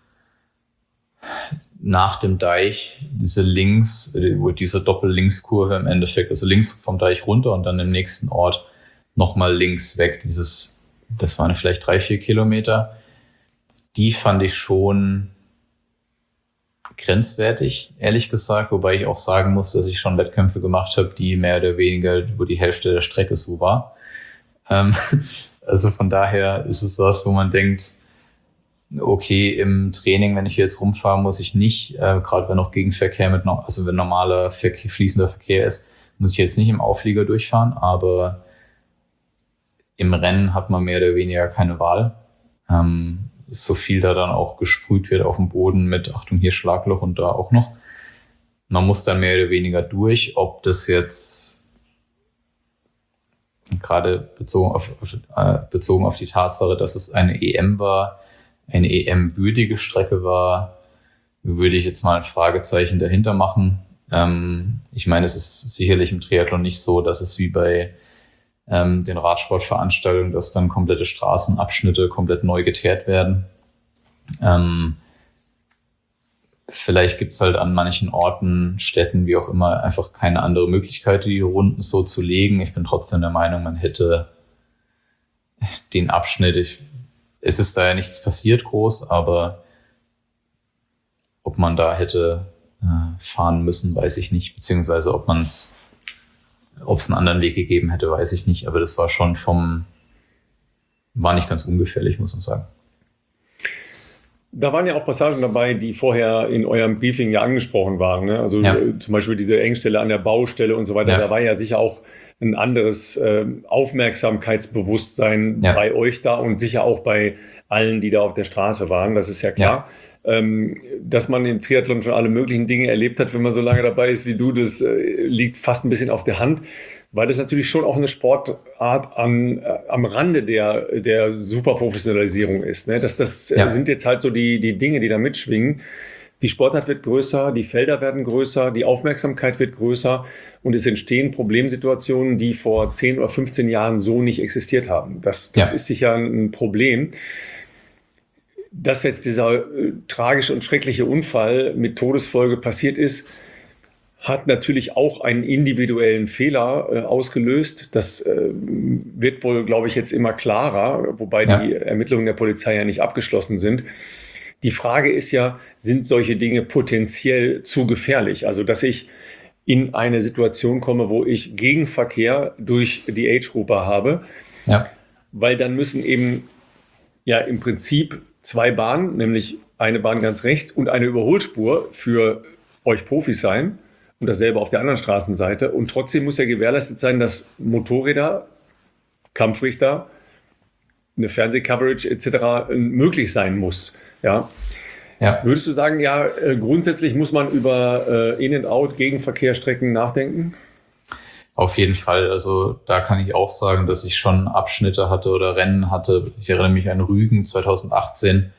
nach dem Deich, diese links, diese Doppel-Linkskurve im Endeffekt, also links vom Deich runter und dann im nächsten Ort nochmal links weg, dieses, das waren vielleicht drei, vier Kilometer, die fand ich schon grenzwertig, ehrlich gesagt, wobei ich auch sagen muss, dass ich schon Wettkämpfe gemacht habe, die mehr oder weniger über die Hälfte der Strecke so war. Ähm, also von daher ist es was, wo man denkt, okay, im Training, wenn ich hier jetzt rumfahre, muss ich nicht, äh, gerade wenn noch Gegenverkehr mit, no- also wenn normaler Verkehr, fließender Verkehr ist, muss ich jetzt nicht im Auflieger durchfahren, aber im Rennen hat man mehr oder weniger keine Wahl. Ähm, so viel da dann auch gesprüht wird auf dem Boden mit, Achtung, hier Schlagloch und da auch noch. Man muss dann mehr oder weniger durch, ob das jetzt gerade bezogen auf, äh, bezogen auf die Tatsache, dass es eine E M war, eine E M-würdige Strecke war, würde ich jetzt mal ein Fragezeichen dahinter machen. Ähm, ich meine, es ist sicherlich im Triathlon nicht so, dass es wie bei ähm, den Radsportveranstaltungen, dass dann komplette Straßenabschnitte komplett neu geteert werden. Ähm, vielleicht gibt's halt an manchen Orten, Städten, wie auch immer, einfach keine andere Möglichkeit, die Runden so zu legen. Ich bin trotzdem der Meinung, man hätte den Abschnitt, ich, es ist da ja nichts passiert groß, aber ob man da hätte äh, fahren müssen, weiß ich nicht, beziehungsweise ob man es Ob es einen anderen Weg gegeben hätte, weiß ich nicht. Aber das war schon vom, war nicht ganz ungefährlich, muss man sagen. Da waren ja auch Passagen dabei, die vorher in eurem Briefing ja angesprochen waren. Ne? Also Ja. äh, zum Beispiel diese Engstelle an der Baustelle und so weiter. Ja. Da war ja sicher auch ein anderes äh, Aufmerksamkeitsbewusstsein Ja. bei euch da und sicher auch bei allen, die da auf der Straße waren. Das ist ja klar. Ähm, dass man im Triathlon schon alle möglichen Dinge erlebt hat, wenn man so lange dabei ist wie du, das äh, liegt fast ein bisschen auf der Hand, weil das natürlich schon auch eine Sportart am, äh, am Rande der, der Superprofessionalisierung ist. Ne? Das, das äh, Ja. sind jetzt halt so die, die Dinge, die da mitschwingen. Die Sportart wird größer, die Felder werden größer, die Aufmerksamkeit wird größer und es entstehen Problemsituationen, die vor zehn oder fünfzehn Jahren so nicht existiert haben. Das, das Ja. ist sicher ein Problem. Dass jetzt dieser äh, tragische und schreckliche Unfall mit Todesfolge passiert ist, hat natürlich auch einen individuellen Fehler äh, ausgelöst. Das äh, wird wohl, glaube ich, jetzt immer klarer, wobei Ja. die Ermittlungen der Polizei ja nicht abgeschlossen sind. Die Frage ist ja, sind solche Dinge potenziell zu gefährlich? Also, dass ich in eine Situation komme, wo ich Gegenverkehr durch die Age-Gruppe habe, Ja. weil dann müssen eben ja im Prinzip zwei Bahnen, nämlich eine Bahn ganz rechts und eine Überholspur für euch Profis sein und dasselbe auf der anderen Straßenseite. Und trotzdem muss ja gewährleistet sein, dass Motorräder, Kampfrichter, eine Fernsehcoverage et cetera möglich sein muss. Ja. Ja. Würdest du sagen, ja, äh, grundsätzlich muss man über äh, In-and-Out, Gegenverkehrsstrecken nachdenken? Auf jeden Fall. Also da kann ich auch sagen, dass ich schon Abschnitte hatte oder Rennen hatte. Ich erinnere mich an Rügen zwanzig achtzehn.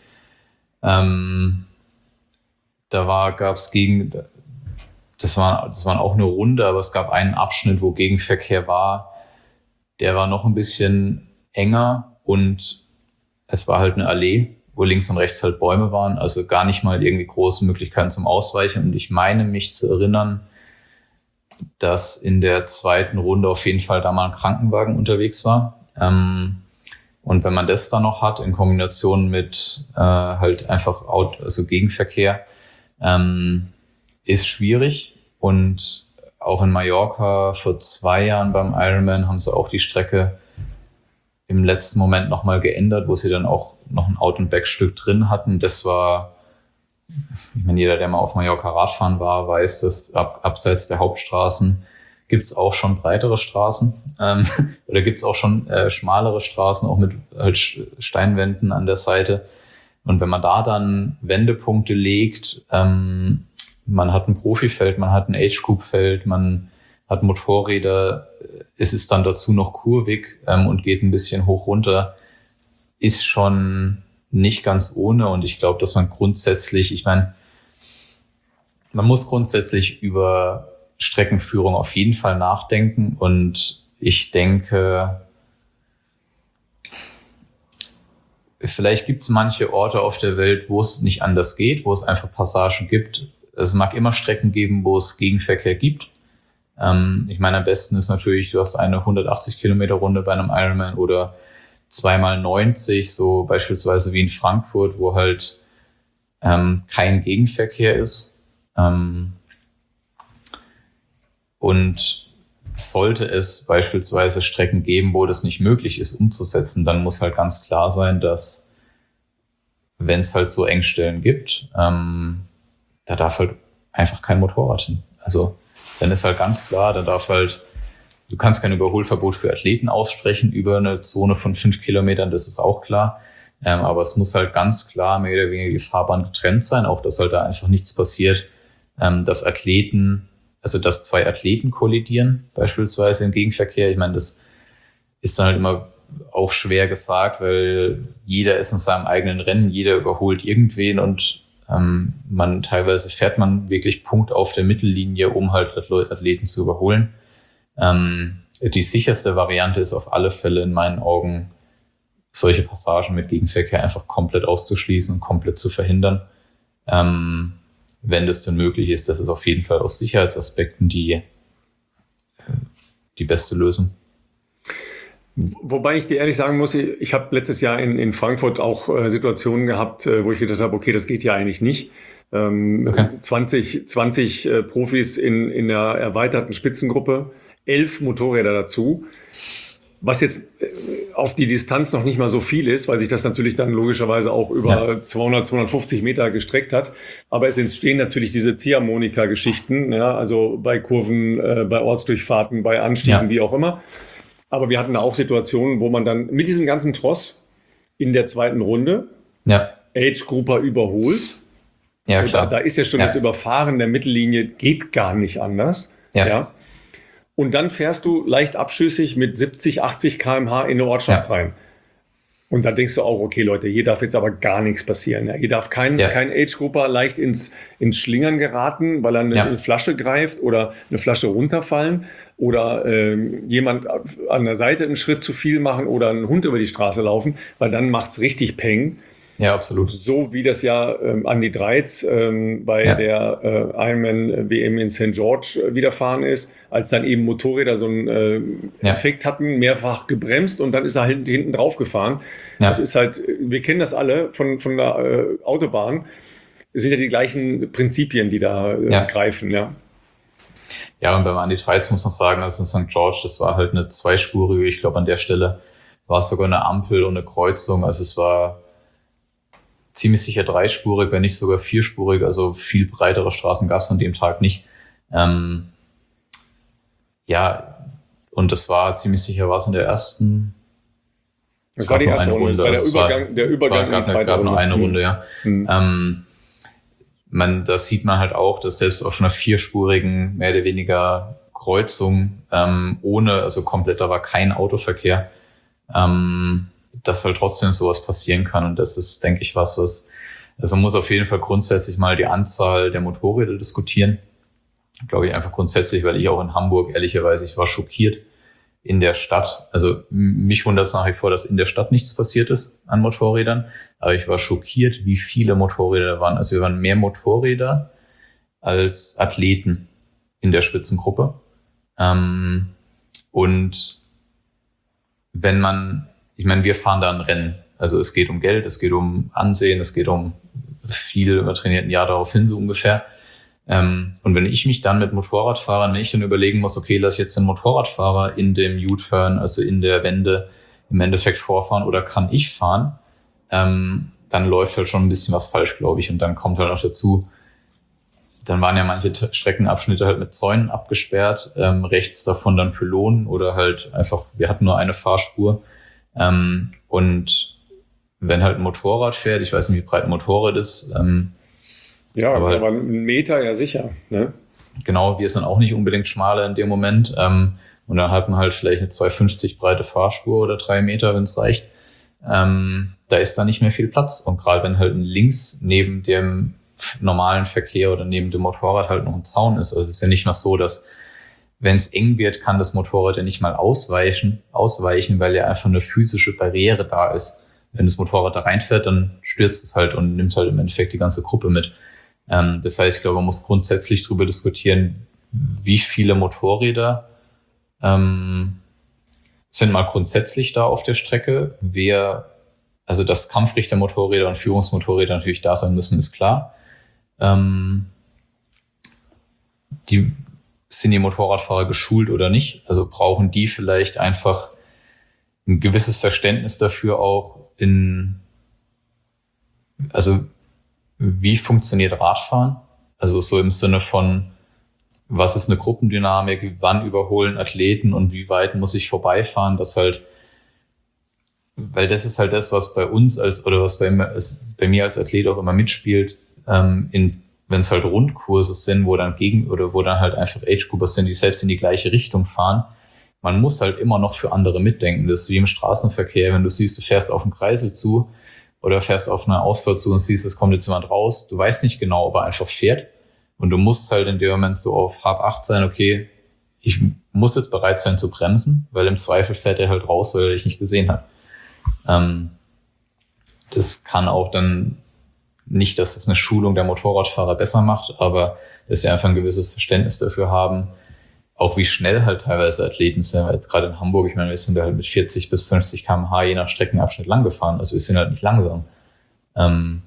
Ähm, da war, gab es gegen, das war, das war auch eine Runde, aber es gab einen Abschnitt, wo Gegenverkehr war. Der war noch ein bisschen enger und es war halt eine Allee, wo links und rechts halt Bäume waren. Also gar nicht mal irgendwie große Möglichkeiten zum Ausweichen. Und ich meine mich zu erinnern, dass in der zweiten Runde auf jeden Fall da mal ein Krankenwagen unterwegs war. Ähm, und wenn man das dann noch hat, in Kombination mit äh, halt einfach Out, also Gegenverkehr, ähm, ist schwierig. Und auch in Mallorca vor zwei Jahren beim Ironman haben sie auch die Strecke im letzten Moment nochmal geändert, wo sie dann auch noch ein Out- und Backstück drin hatten. Das war, ich meine, jeder, der mal auf Mallorca Radfahren war, weiß, dass ab, abseits der Hauptstraßen gibt's auch schon breitere Straßen ähm, oder gibt's auch schon äh, schmalere Straßen, auch mit halt Steinwänden an der Seite. Und wenn man da dann Wendepunkte legt, ähm, man hat ein Profifeld, man hat ein Age-Group-Feld, man hat Motorräder, es ist dann dazu noch kurvig ähm, und geht ein bisschen hoch runter, ist schon nicht ganz ohne. Und ich glaube, dass man grundsätzlich, ich meine, man muss grundsätzlich über Streckenführung auf jeden Fall nachdenken. Und ich denke, vielleicht gibt es manche Orte auf der Welt, wo es nicht anders geht, wo es einfach Passagen gibt. Es mag immer Strecken geben, wo es Gegenverkehr gibt. Ähm, ich meine, am besten ist natürlich, du hast eine hundertachtzig Kilometer Runde bei einem Ironman oder zweimal neunzig, so beispielsweise wie in Frankfurt, wo halt ähm, kein Gegenverkehr ist. Ähm, und sollte es beispielsweise Strecken geben, wo das nicht möglich ist umzusetzen, dann muss halt ganz klar sein, dass wenn es halt so Engstellen gibt, ähm, da darf halt einfach kein Motorrad hin. Also dann ist halt ganz klar, da darf halt, du kannst kein Überholverbot für Athleten aussprechen über eine Zone von fünf Kilometern, das ist auch klar. Ähm, aber es muss halt ganz klar mehr oder weniger die Fahrbahn getrennt sein, auch dass halt da einfach nichts passiert, ähm, dass Athleten, also dass zwei Athleten kollidieren, beispielsweise im Gegenverkehr. Ich meine, das ist dann halt immer auch schwer gesagt, weil jeder ist in seinem eigenen Rennen, jeder überholt irgendwen und ähm, man teilweise fährt man wirklich Punkt auf der Mittellinie, um halt Athleten zu überholen. Ähm, die sicherste Variante ist auf alle Fälle in meinen Augen, solche Passagen mit Gegenverkehr einfach komplett auszuschließen und komplett zu verhindern. Ähm, wenn das denn möglich ist, das ist auf jeden Fall aus Sicherheitsaspekten die, die beste Lösung. Wobei ich dir ehrlich sagen muss, ich habe letztes Jahr in, in Frankfurt auch äh, Situationen gehabt, äh, wo ich gedacht habe, okay, das geht ja eigentlich nicht. Ähm, Okay. zwanzig, zwanzig äh, Profis in, in der erweiterten Spitzengruppe, elf Motorräder dazu. was jetzt äh, auf die Distanz noch nicht mal so viel ist, weil sich das natürlich dann logischerweise auch über ja. zweihundert, zweihundertfünfzig Meter gestreckt hat. Aber es entstehen natürlich diese Ziehharmonika-Geschichten, ja, also bei Kurven, äh, bei Ortsdurchfahrten, bei Anstiegen, ja. wie auch immer. Aber wir hatten da auch Situationen, wo man dann mit diesem ganzen Tross in der zweiten Runde ja. Age-Grupper überholt. Ja, so, klar. Da, da ist ja schon ja. das Überfahren der Mittellinie, geht gar nicht anders. Ja. ja. Und dann fährst du leicht abschüssig mit siebzig, achtzig Kilometer pro Stunde in eine Ortschaft ja. rein. Und da denkst du auch, okay, Leute, hier darf jetzt aber gar nichts passieren. Ja. Hier darf kein, ja. kein Age-Grupper leicht ins, ins Schlingern geraten, weil er eine, ja. eine Flasche greift oder eine Flasche runterfallen oder ähm, jemand an der Seite einen Schritt zu viel machen oder einen Hund über die Straße laufen, weil dann macht's richtig Peng. Ja, absolut. So wie das ja ähm, Andy Dreiz ähm, bei ja. der äh, Ironman-W M in Sankt George äh, widerfahren ist, als dann eben Motorräder so einen äh, ja. Effekt hatten, mehrfach gebremst und dann ist er halt hinten drauf gefahren. Ja. Das ist halt, wir kennen das alle von, von der äh, Autobahn. Es sind ja die gleichen Prinzipien, die da äh, ja. greifen, ja. Ja, und beim Andy Dreiz muss man sagen, also in Sankt George, das war halt eine zweispurige, ich glaube an der Stelle war es sogar eine Ampel und eine Kreuzung, also es war ziemlich sicher dreispurig, wenn nicht sogar vierspurig, also viel breitere Straßen gab es an dem Tag nicht. Ähm, ja, und das war ziemlich sicher, war es in der ersten. Das war die erste Runde, das war der also Übergang, war, der Übergang in die zweite Runde. Es gab nur eine Runde, ja. Mhm. Ähm, man, da sieht man halt auch, dass selbst auf einer vierspurigen, mehr oder weniger Kreuzung, ähm, ohne, also komplett, da war kein Autoverkehr, ähm, dass halt trotzdem sowas passieren kann. Und das ist, denke ich, was, was, also man muss auf jeden Fall grundsätzlich mal die Anzahl der Motorräder diskutieren. Glaube ich einfach grundsätzlich, weil ich auch in Hamburg, ehrlicherweise, ich war schockiert in der Stadt. Also mich wundert es nach wie vor, dass in der Stadt nichts passiert ist an Motorrädern. Aber ich war schockiert, wie viele Motorräder da waren. Also wir waren mehr Motorräder als Athleten in der Spitzengruppe. Ähm, und wenn man Ich meine, wir fahren da ein Rennen. Also es geht um Geld, es geht um Ansehen, es geht um viel, wir trainiert ein Jahr darauf hin, so ungefähr. Ähm, und wenn ich mich dann mit Motorradfahrern, wenn ich dann überlegen muss, okay, lass ich jetzt den Motorradfahrer in dem U-Turn, also in der Wende, im Endeffekt vorfahren oder kann ich fahren, ähm, dann läuft halt schon ein bisschen was falsch, glaube ich. Und dann kommt halt noch dazu, dann waren ja manche Streckenabschnitte halt mit Zäunen abgesperrt, ähm, rechts davon dann Pylonen oder halt einfach, wir hatten nur eine Fahrspur. Ähm, und wenn halt ein Motorrad fährt, ich weiß nicht, wie breit ein Motorrad ist. Ähm, ja, aber, aber ein Meter ja sicher. Ne? Genau, wir sind auch nicht unbedingt schmaler in dem Moment. Ähm, und dann hat man halt vielleicht eine zwei fünfzig breite Fahrspur oder drei Meter, wenn es reicht. Ähm, da ist da nicht mehr viel Platz. Und gerade wenn halt links neben dem normalen Verkehr oder neben dem Motorrad halt noch ein Zaun ist. Also es ist ja nicht mal so, dass wenn es eng wird, kann das Motorrad ja nicht mal ausweichen, ausweichen, weil ja einfach eine physische Barriere da ist. Wenn das Motorrad da reinfährt, dann stürzt es halt und nimmt halt im Endeffekt die ganze Gruppe mit. Ähm, das heißt, ich glaube, man muss grundsätzlich darüber diskutieren, wie viele Motorräder ähm, sind mal grundsätzlich da auf der Strecke. Wer, also dass Kampfrichtermotorräder und Führungsmotorräder natürlich da sein müssen, ist klar. Ähm, die Sind die Motorradfahrer geschult oder nicht? Also brauchen die vielleicht einfach ein gewisses Verständnis dafür auch in, also wie funktioniert Radfahren? Also so im Sinne von, was ist eine Gruppendynamik, wann überholen Athleten und wie weit muss ich vorbeifahren, das halt, weil das ist halt das, was bei uns als, oder was bei, bei mir als Athlet auch immer mitspielt, ähm, in wenn es halt Rundkurse sind, wo dann gegen oder wo dann halt einfach Age-Grupper sind, die selbst in die gleiche Richtung fahren, man muss halt immer noch für andere mitdenken. Das ist wie im Straßenverkehr, wenn du siehst, du fährst auf einen Kreisel zu oder fährst auf eine Ausfahrt zu und siehst, es kommt jetzt jemand raus, du weißt nicht genau, ob er einfach fährt und du musst halt in dem Moment so auf Hab acht sein, okay, ich muss jetzt bereit sein zu bremsen, weil im Zweifel fährt er halt raus, weil er dich nicht gesehen hat. Ähm, das kann auch dann nicht, dass das eine Schulung der Motorradfahrer besser macht, aber dass sie einfach ein gewisses Verständnis dafür haben, auch wie schnell halt teilweise Athleten sind. Weil jetzt gerade in Hamburg, ich meine, wir sind da halt mit vierzig bis fünfzig Kilometer pro Stunde je nach Streckenabschnitt lang gefahren. Also wir sind halt nicht langsam. Ähm,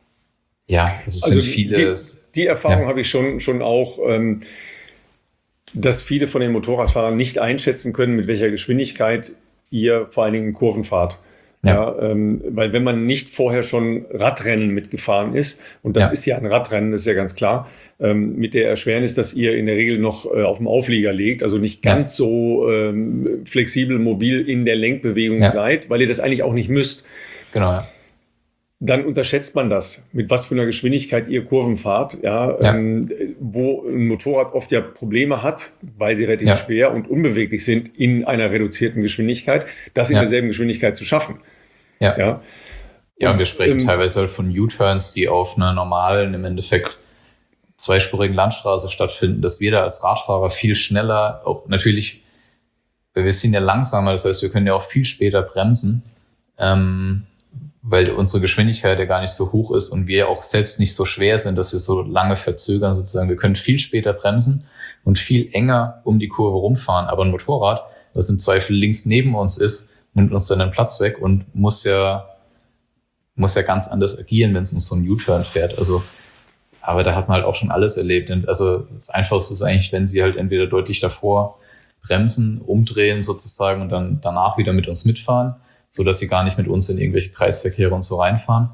ja, es also sind viele. Die, die Erfahrung ja. habe ich schon, schon auch. Ähm, dass viele von den Motorradfahrern nicht einschätzen können, mit welcher Geschwindigkeit ihr vor allen Dingen in Kurven fahrt. Ja. Ja, ähm, weil wenn man nicht vorher schon Radrennen mitgefahren ist, und das ja. ist ja ein Radrennen, das ist ja ganz klar, ähm, mit der Erschwernis, dass ihr in der Regel noch äh, auf dem Auflieger legt, also nicht ganz ja. so ähm, flexibel, mobil in der Lenkbewegung ja. seid, weil ihr das eigentlich auch nicht müsst. Genau, ja. Dann unterschätzt man das, mit was für einer Geschwindigkeit ihr Kurven fahrt, ja, ja. Ähm, wo ein Motorrad oft ja Probleme hat, weil sie relativ ja. schwer und unbeweglich sind in einer reduzierten Geschwindigkeit, das in ja. derselben Geschwindigkeit zu schaffen. Ja. Ja. Ja, und wir sprechen ähm, teilweise halt von U-Turns, die auf einer normalen, im Endeffekt zweispurigen Landstraße stattfinden, dass wir da als Radfahrer viel schneller, auch natürlich, wir sind ja langsamer, das heißt, wir können ja auch viel später bremsen, ähm, weil unsere Geschwindigkeit ja gar nicht so hoch ist und wir auch selbst nicht so schwer sind, dass wir so lange verzögern sozusagen. Wir können viel später bremsen und viel enger um die Kurve rumfahren. Aber ein Motorrad, das im Zweifel links neben uns ist, nimmt uns dann den Platz weg und muss ja, muss ja ganz anders agieren, wenn es um so einen U-Turn fährt. Also, aber da hat man halt auch schon alles erlebt. Und also das Einfachste ist eigentlich, wenn sie halt entweder deutlich davor bremsen, umdrehen sozusagen und dann danach wieder mit uns mitfahren, so dass sie gar nicht mit uns in irgendwelche Kreisverkehre und so reinfahren.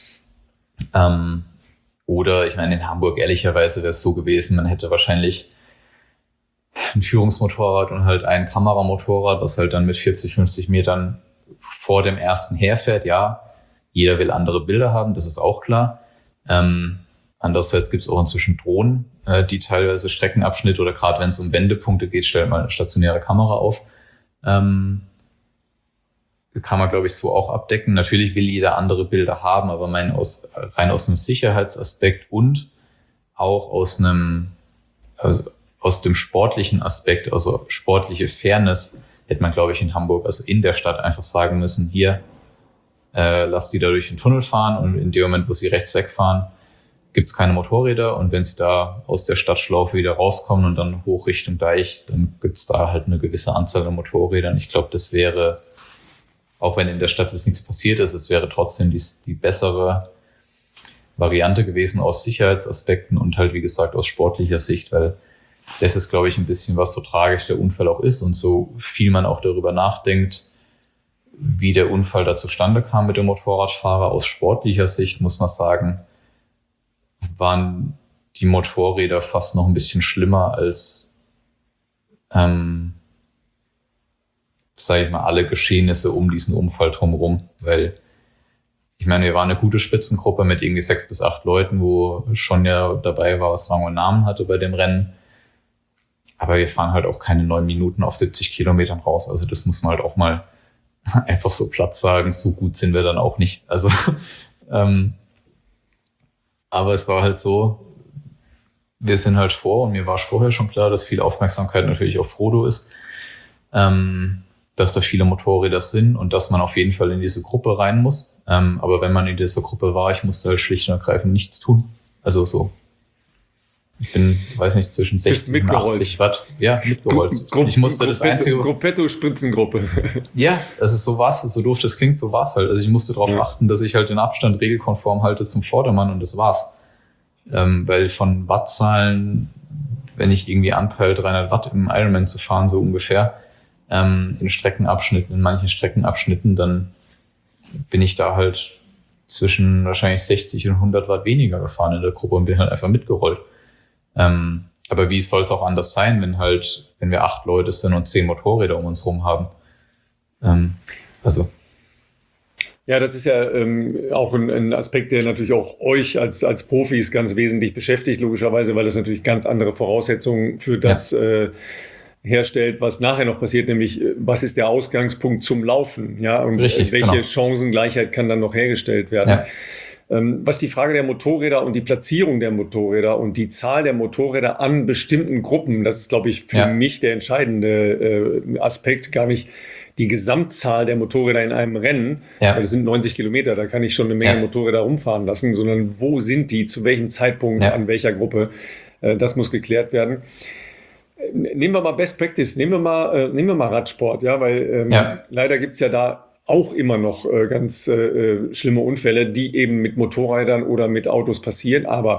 Ähm, oder ich meine, in Hamburg ehrlicherweise wäre es so gewesen, man hätte wahrscheinlich ein Führungsmotorrad und halt ein Kameramotorrad, was halt dann mit vierzig, fünfzig Metern vor dem ersten herfährt. Ja, jeder will andere Bilder haben, das ist auch klar. Ähm, andererseits gibt es auch inzwischen Drohnen, äh, die teilweise Streckenabschnitte oder gerade wenn es um Wendepunkte geht, stellt man eine stationäre Kamera auf. Ähm, kann man, glaube ich, so auch abdecken. Natürlich will jeder andere Bilder haben, aber mein aus, rein aus einem Sicherheitsaspekt und auch aus einem, also aus dem sportlichen Aspekt, also sportliche Fairness, hätte man, glaube ich, in Hamburg, also in der Stadt einfach sagen müssen, hier, äh, lasst die da durch den Tunnel fahren und in dem Moment, wo sie rechts wegfahren, gibt es keine Motorräder und wenn sie da aus der Stadtschlaufe wieder rauskommen und dann hoch Richtung Deich, dann gibt es da halt eine gewisse Anzahl an Motorrädern. Ich glaube, das wäre, auch wenn in der Stadt jetzt nichts passiert ist, es wäre trotzdem die, die bessere Variante gewesen aus Sicherheitsaspekten und halt, wie gesagt, aus sportlicher Sicht, weil das ist, glaube ich, ein bisschen, was so tragisch der Unfall auch ist und so viel man auch darüber nachdenkt, wie der Unfall da zustande kam mit dem Motorradfahrer. Aus sportlicher Sicht muss man sagen, waren die Motorräder fast noch ein bisschen schlimmer als, ähm, sage ich mal, alle Geschehnisse um diesen Unfall drumherum, weil ich meine, wir waren eine gute Spitzengruppe mit irgendwie sechs bis acht Leuten, wo schon ja dabei war, was Rang und Namen hatte bei dem Rennen. Aber wir fahren halt auch keine neun Minuten auf siebzig Kilometern raus. Also das muss man halt auch mal einfach so platt sagen. So gut sind wir dann auch nicht. Also, ähm, aber es war halt so, wir sind halt vor und mir war vorher schon klar, dass viel Aufmerksamkeit natürlich auf Frodo ist, ähm, dass da viele Motorräder sind und dass man auf jeden Fall in diese Gruppe rein muss. Ähm, aber wenn man in dieser Gruppe war, ich musste halt schlicht und ergreifend nichts tun. Also so. Ich bin, weiß nicht, zwischen sechzig und achtzig Watt. Ja, mitgerollt. Gru- ich musste Gruppetto, das einzige... Gruppetto-Spritzengruppe. Ja, also so war's. So doof das klingt, so war's halt. Also ich musste darauf ja. achten, dass ich halt den Abstand regelkonform halte zum Vordermann und das war's. Ähm, weil von Wattzahlen, wenn ich irgendwie anpeile, dreihundert Watt im Ironman zu fahren, so ungefähr, ähm, in Streckenabschnitten, in manchen Streckenabschnitten, dann bin ich da halt zwischen wahrscheinlich sechzig und hundert Watt weniger gefahren in der Gruppe und bin halt einfach mitgerollt. Ähm, aber wie soll es auch anders sein, wenn halt, wenn wir acht Leute sind und zehn Motorräder um uns rum haben? Ähm, also. Ja, das ist ja ähm, auch ein, ein Aspekt, der natürlich auch euch als, als Profis ganz wesentlich beschäftigt, logischerweise, weil es natürlich ganz andere Voraussetzungen für das ja. äh, herstellt, was nachher noch passiert, nämlich was ist der Ausgangspunkt zum Laufen, ja, und Richtig, welche genau. Chancengleichheit kann dann noch hergestellt werden. Ja. Was die Frage der Motorräder und die Platzierung der Motorräder und die Zahl der Motorräder an bestimmten Gruppen, das ist, glaube ich, für ja. mich der entscheidende äh, Aspekt, gar nicht die Gesamtzahl der Motorräder in einem Rennen, ja. weil das sind neunzig Kilometer, da kann ich schon eine Menge ja. Motorräder rumfahren lassen, sondern wo sind die, zu welchem Zeitpunkt, ja. an welcher Gruppe, äh, das muss geklärt werden. Nehmen wir mal Best Practice, nehmen wir mal, äh, nehmen wir mal Radsport, ja, weil ähm, ja. leider gibt's ja da auch immer noch äh, ganz äh, schlimme Unfälle, die eben mit Motorrädern oder mit Autos passieren. Aber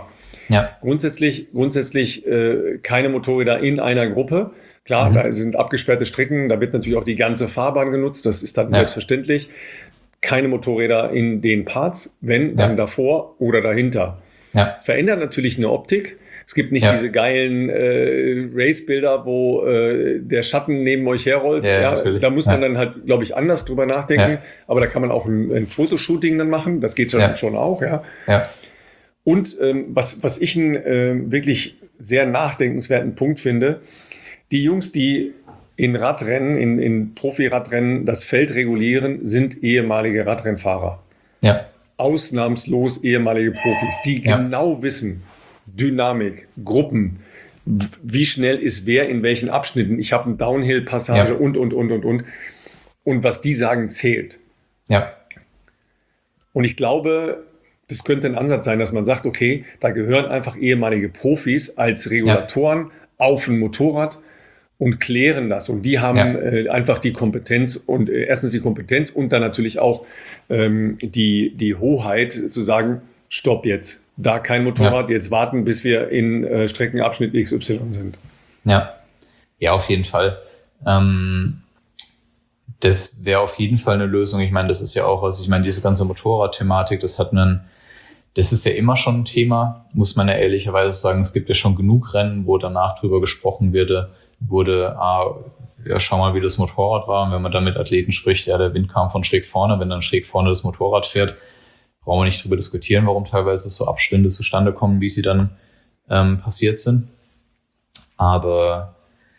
Ja. Grundsätzlich, grundsätzlich äh, keine Motorräder in einer Gruppe. Klar, mhm. da sind abgesperrte Strecken, da wird natürlich auch die ganze Fahrbahn genutzt, das ist dann ja. selbstverständlich. Keine Motorräder in den Parts, wenn, dann ja. davor oder dahinter. Ja. Verändert natürlich eine Optik. Es gibt nicht ja. diese geilen äh, Race-Bilder, wo äh, der Schatten neben euch herrollt. Ja, ja, da muss man ja. dann halt, glaube ich, anders drüber nachdenken. Ja. Aber da kann man auch ein, ein Fotoshooting dann machen. Das geht schon, ja. schon auch. Ja. Ja. Und ähm, was, was ich einen äh, wirklich sehr nachdenkenswerten Punkt finde, die Jungs, die in Radrennen, in, in Profi-Radrennen das Feld regulieren, sind ehemalige Radrennfahrer. Ja. Ausnahmslos ehemalige Profis, die ja. genau wissen, Dynamik, Gruppen, wie schnell ist wer in welchen Abschnitten. Ich habe eine Downhill-Passage ja. und, und, und, und, und. Und was die sagen, zählt. Ja. Und ich glaube, das könnte ein Ansatz sein, dass man sagt, okay, da gehören einfach ehemalige Profis als Regulatoren ja. auf ein Motorrad und klären das. Und die haben ja. äh, einfach die Kompetenz und äh, erstens die Kompetenz und dann natürlich auch ähm, die, die Hoheit zu sagen, stopp jetzt, da kein Motorrad, ja. jetzt warten, bis wir in äh, Streckenabschnitt X Y sind. Ja, ja, auf jeden Fall. Ähm, das wäre auf jeden Fall eine Lösung. Ich meine, das ist ja auch was, ich meine, diese ganze Motorrad-Thematik, das hat einen, das ist ja immer schon ein Thema, muss man ja ehrlicherweise sagen. Es gibt ja schon genug Rennen, wo danach drüber gesprochen wurde, wurde, ah, ja, schau mal, wie das Motorrad war. Und wenn man dann mit Athleten spricht, ja, der Wind kam von schräg vorne, wenn dann schräg vorne das Motorrad fährt, brauchen wir nicht drüber diskutieren, warum teilweise so Abstände zustande kommen, wie sie dann ähm, passiert sind. Aber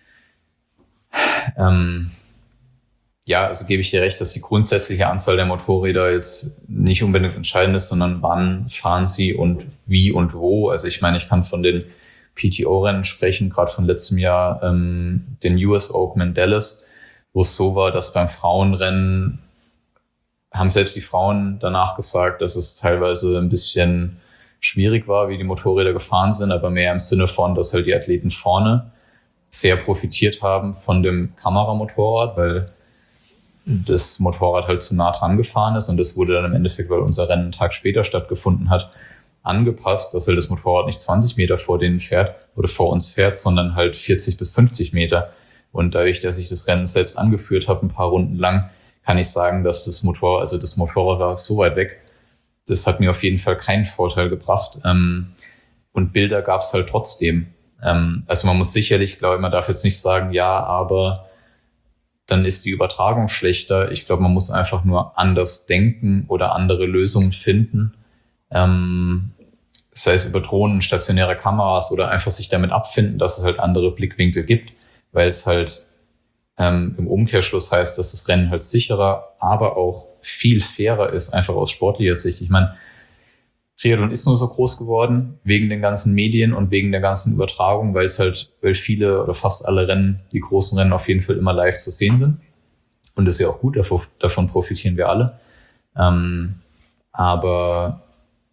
ähm, ja, also gebe ich dir recht, dass die grundsätzliche Anzahl der Motorräder jetzt nicht unbedingt entscheidend ist, sondern wann fahren sie und wie und wo. Also ich meine, ich kann von den P T O-Rennen sprechen, gerade von letztem Jahr ähm, den U S Open in Dallas, wo es so war, dass beim Frauenrennen haben selbst die Frauen danach gesagt, dass es teilweise ein bisschen schwierig war, wie die Motorräder gefahren sind, aber mehr im Sinne von, dass halt die Athleten vorne sehr profitiert haben von dem Kameramotorrad, weil das Motorrad halt zu nah dran gefahren ist und das wurde dann im Endeffekt, weil unser Rennen einen Tag später stattgefunden hat, angepasst, dass halt das Motorrad nicht zwanzig Meter vor denen fährt oder vor uns fährt, sondern halt vierzig bis fünfzig Meter. Und dadurch, dass ich das Rennen selbst angeführt habe, ein paar Runden lang, kann ich sagen, dass das Motorrad, also das Motorrad war so weit weg, das hat mir auf jeden Fall keinen Vorteil gebracht. Und Bilder gab es halt trotzdem. Also man muss sicherlich, glaube ich, man darf jetzt nicht sagen, ja, aber dann ist die Übertragung schlechter. Ich glaube, man muss einfach nur anders denken oder andere Lösungen finden. Ähm, sei es über Drohnen, stationäre Kameras oder einfach sich damit abfinden, dass es halt andere Blickwinkel gibt, weil es halt ähm, im Umkehrschluss heißt, dass das Rennen halt sicherer, aber auch viel fairer ist, einfach aus sportlicher Sicht. Ich meine, Triathlon ist nur so groß geworden wegen den ganzen Medien und wegen der ganzen Übertragung, weil es halt, weil viele oder fast alle Rennen, die großen Rennen auf jeden Fall immer live zu sehen sind. Und das ist ja auch gut, davon, davon profitieren wir alle. Ähm, aber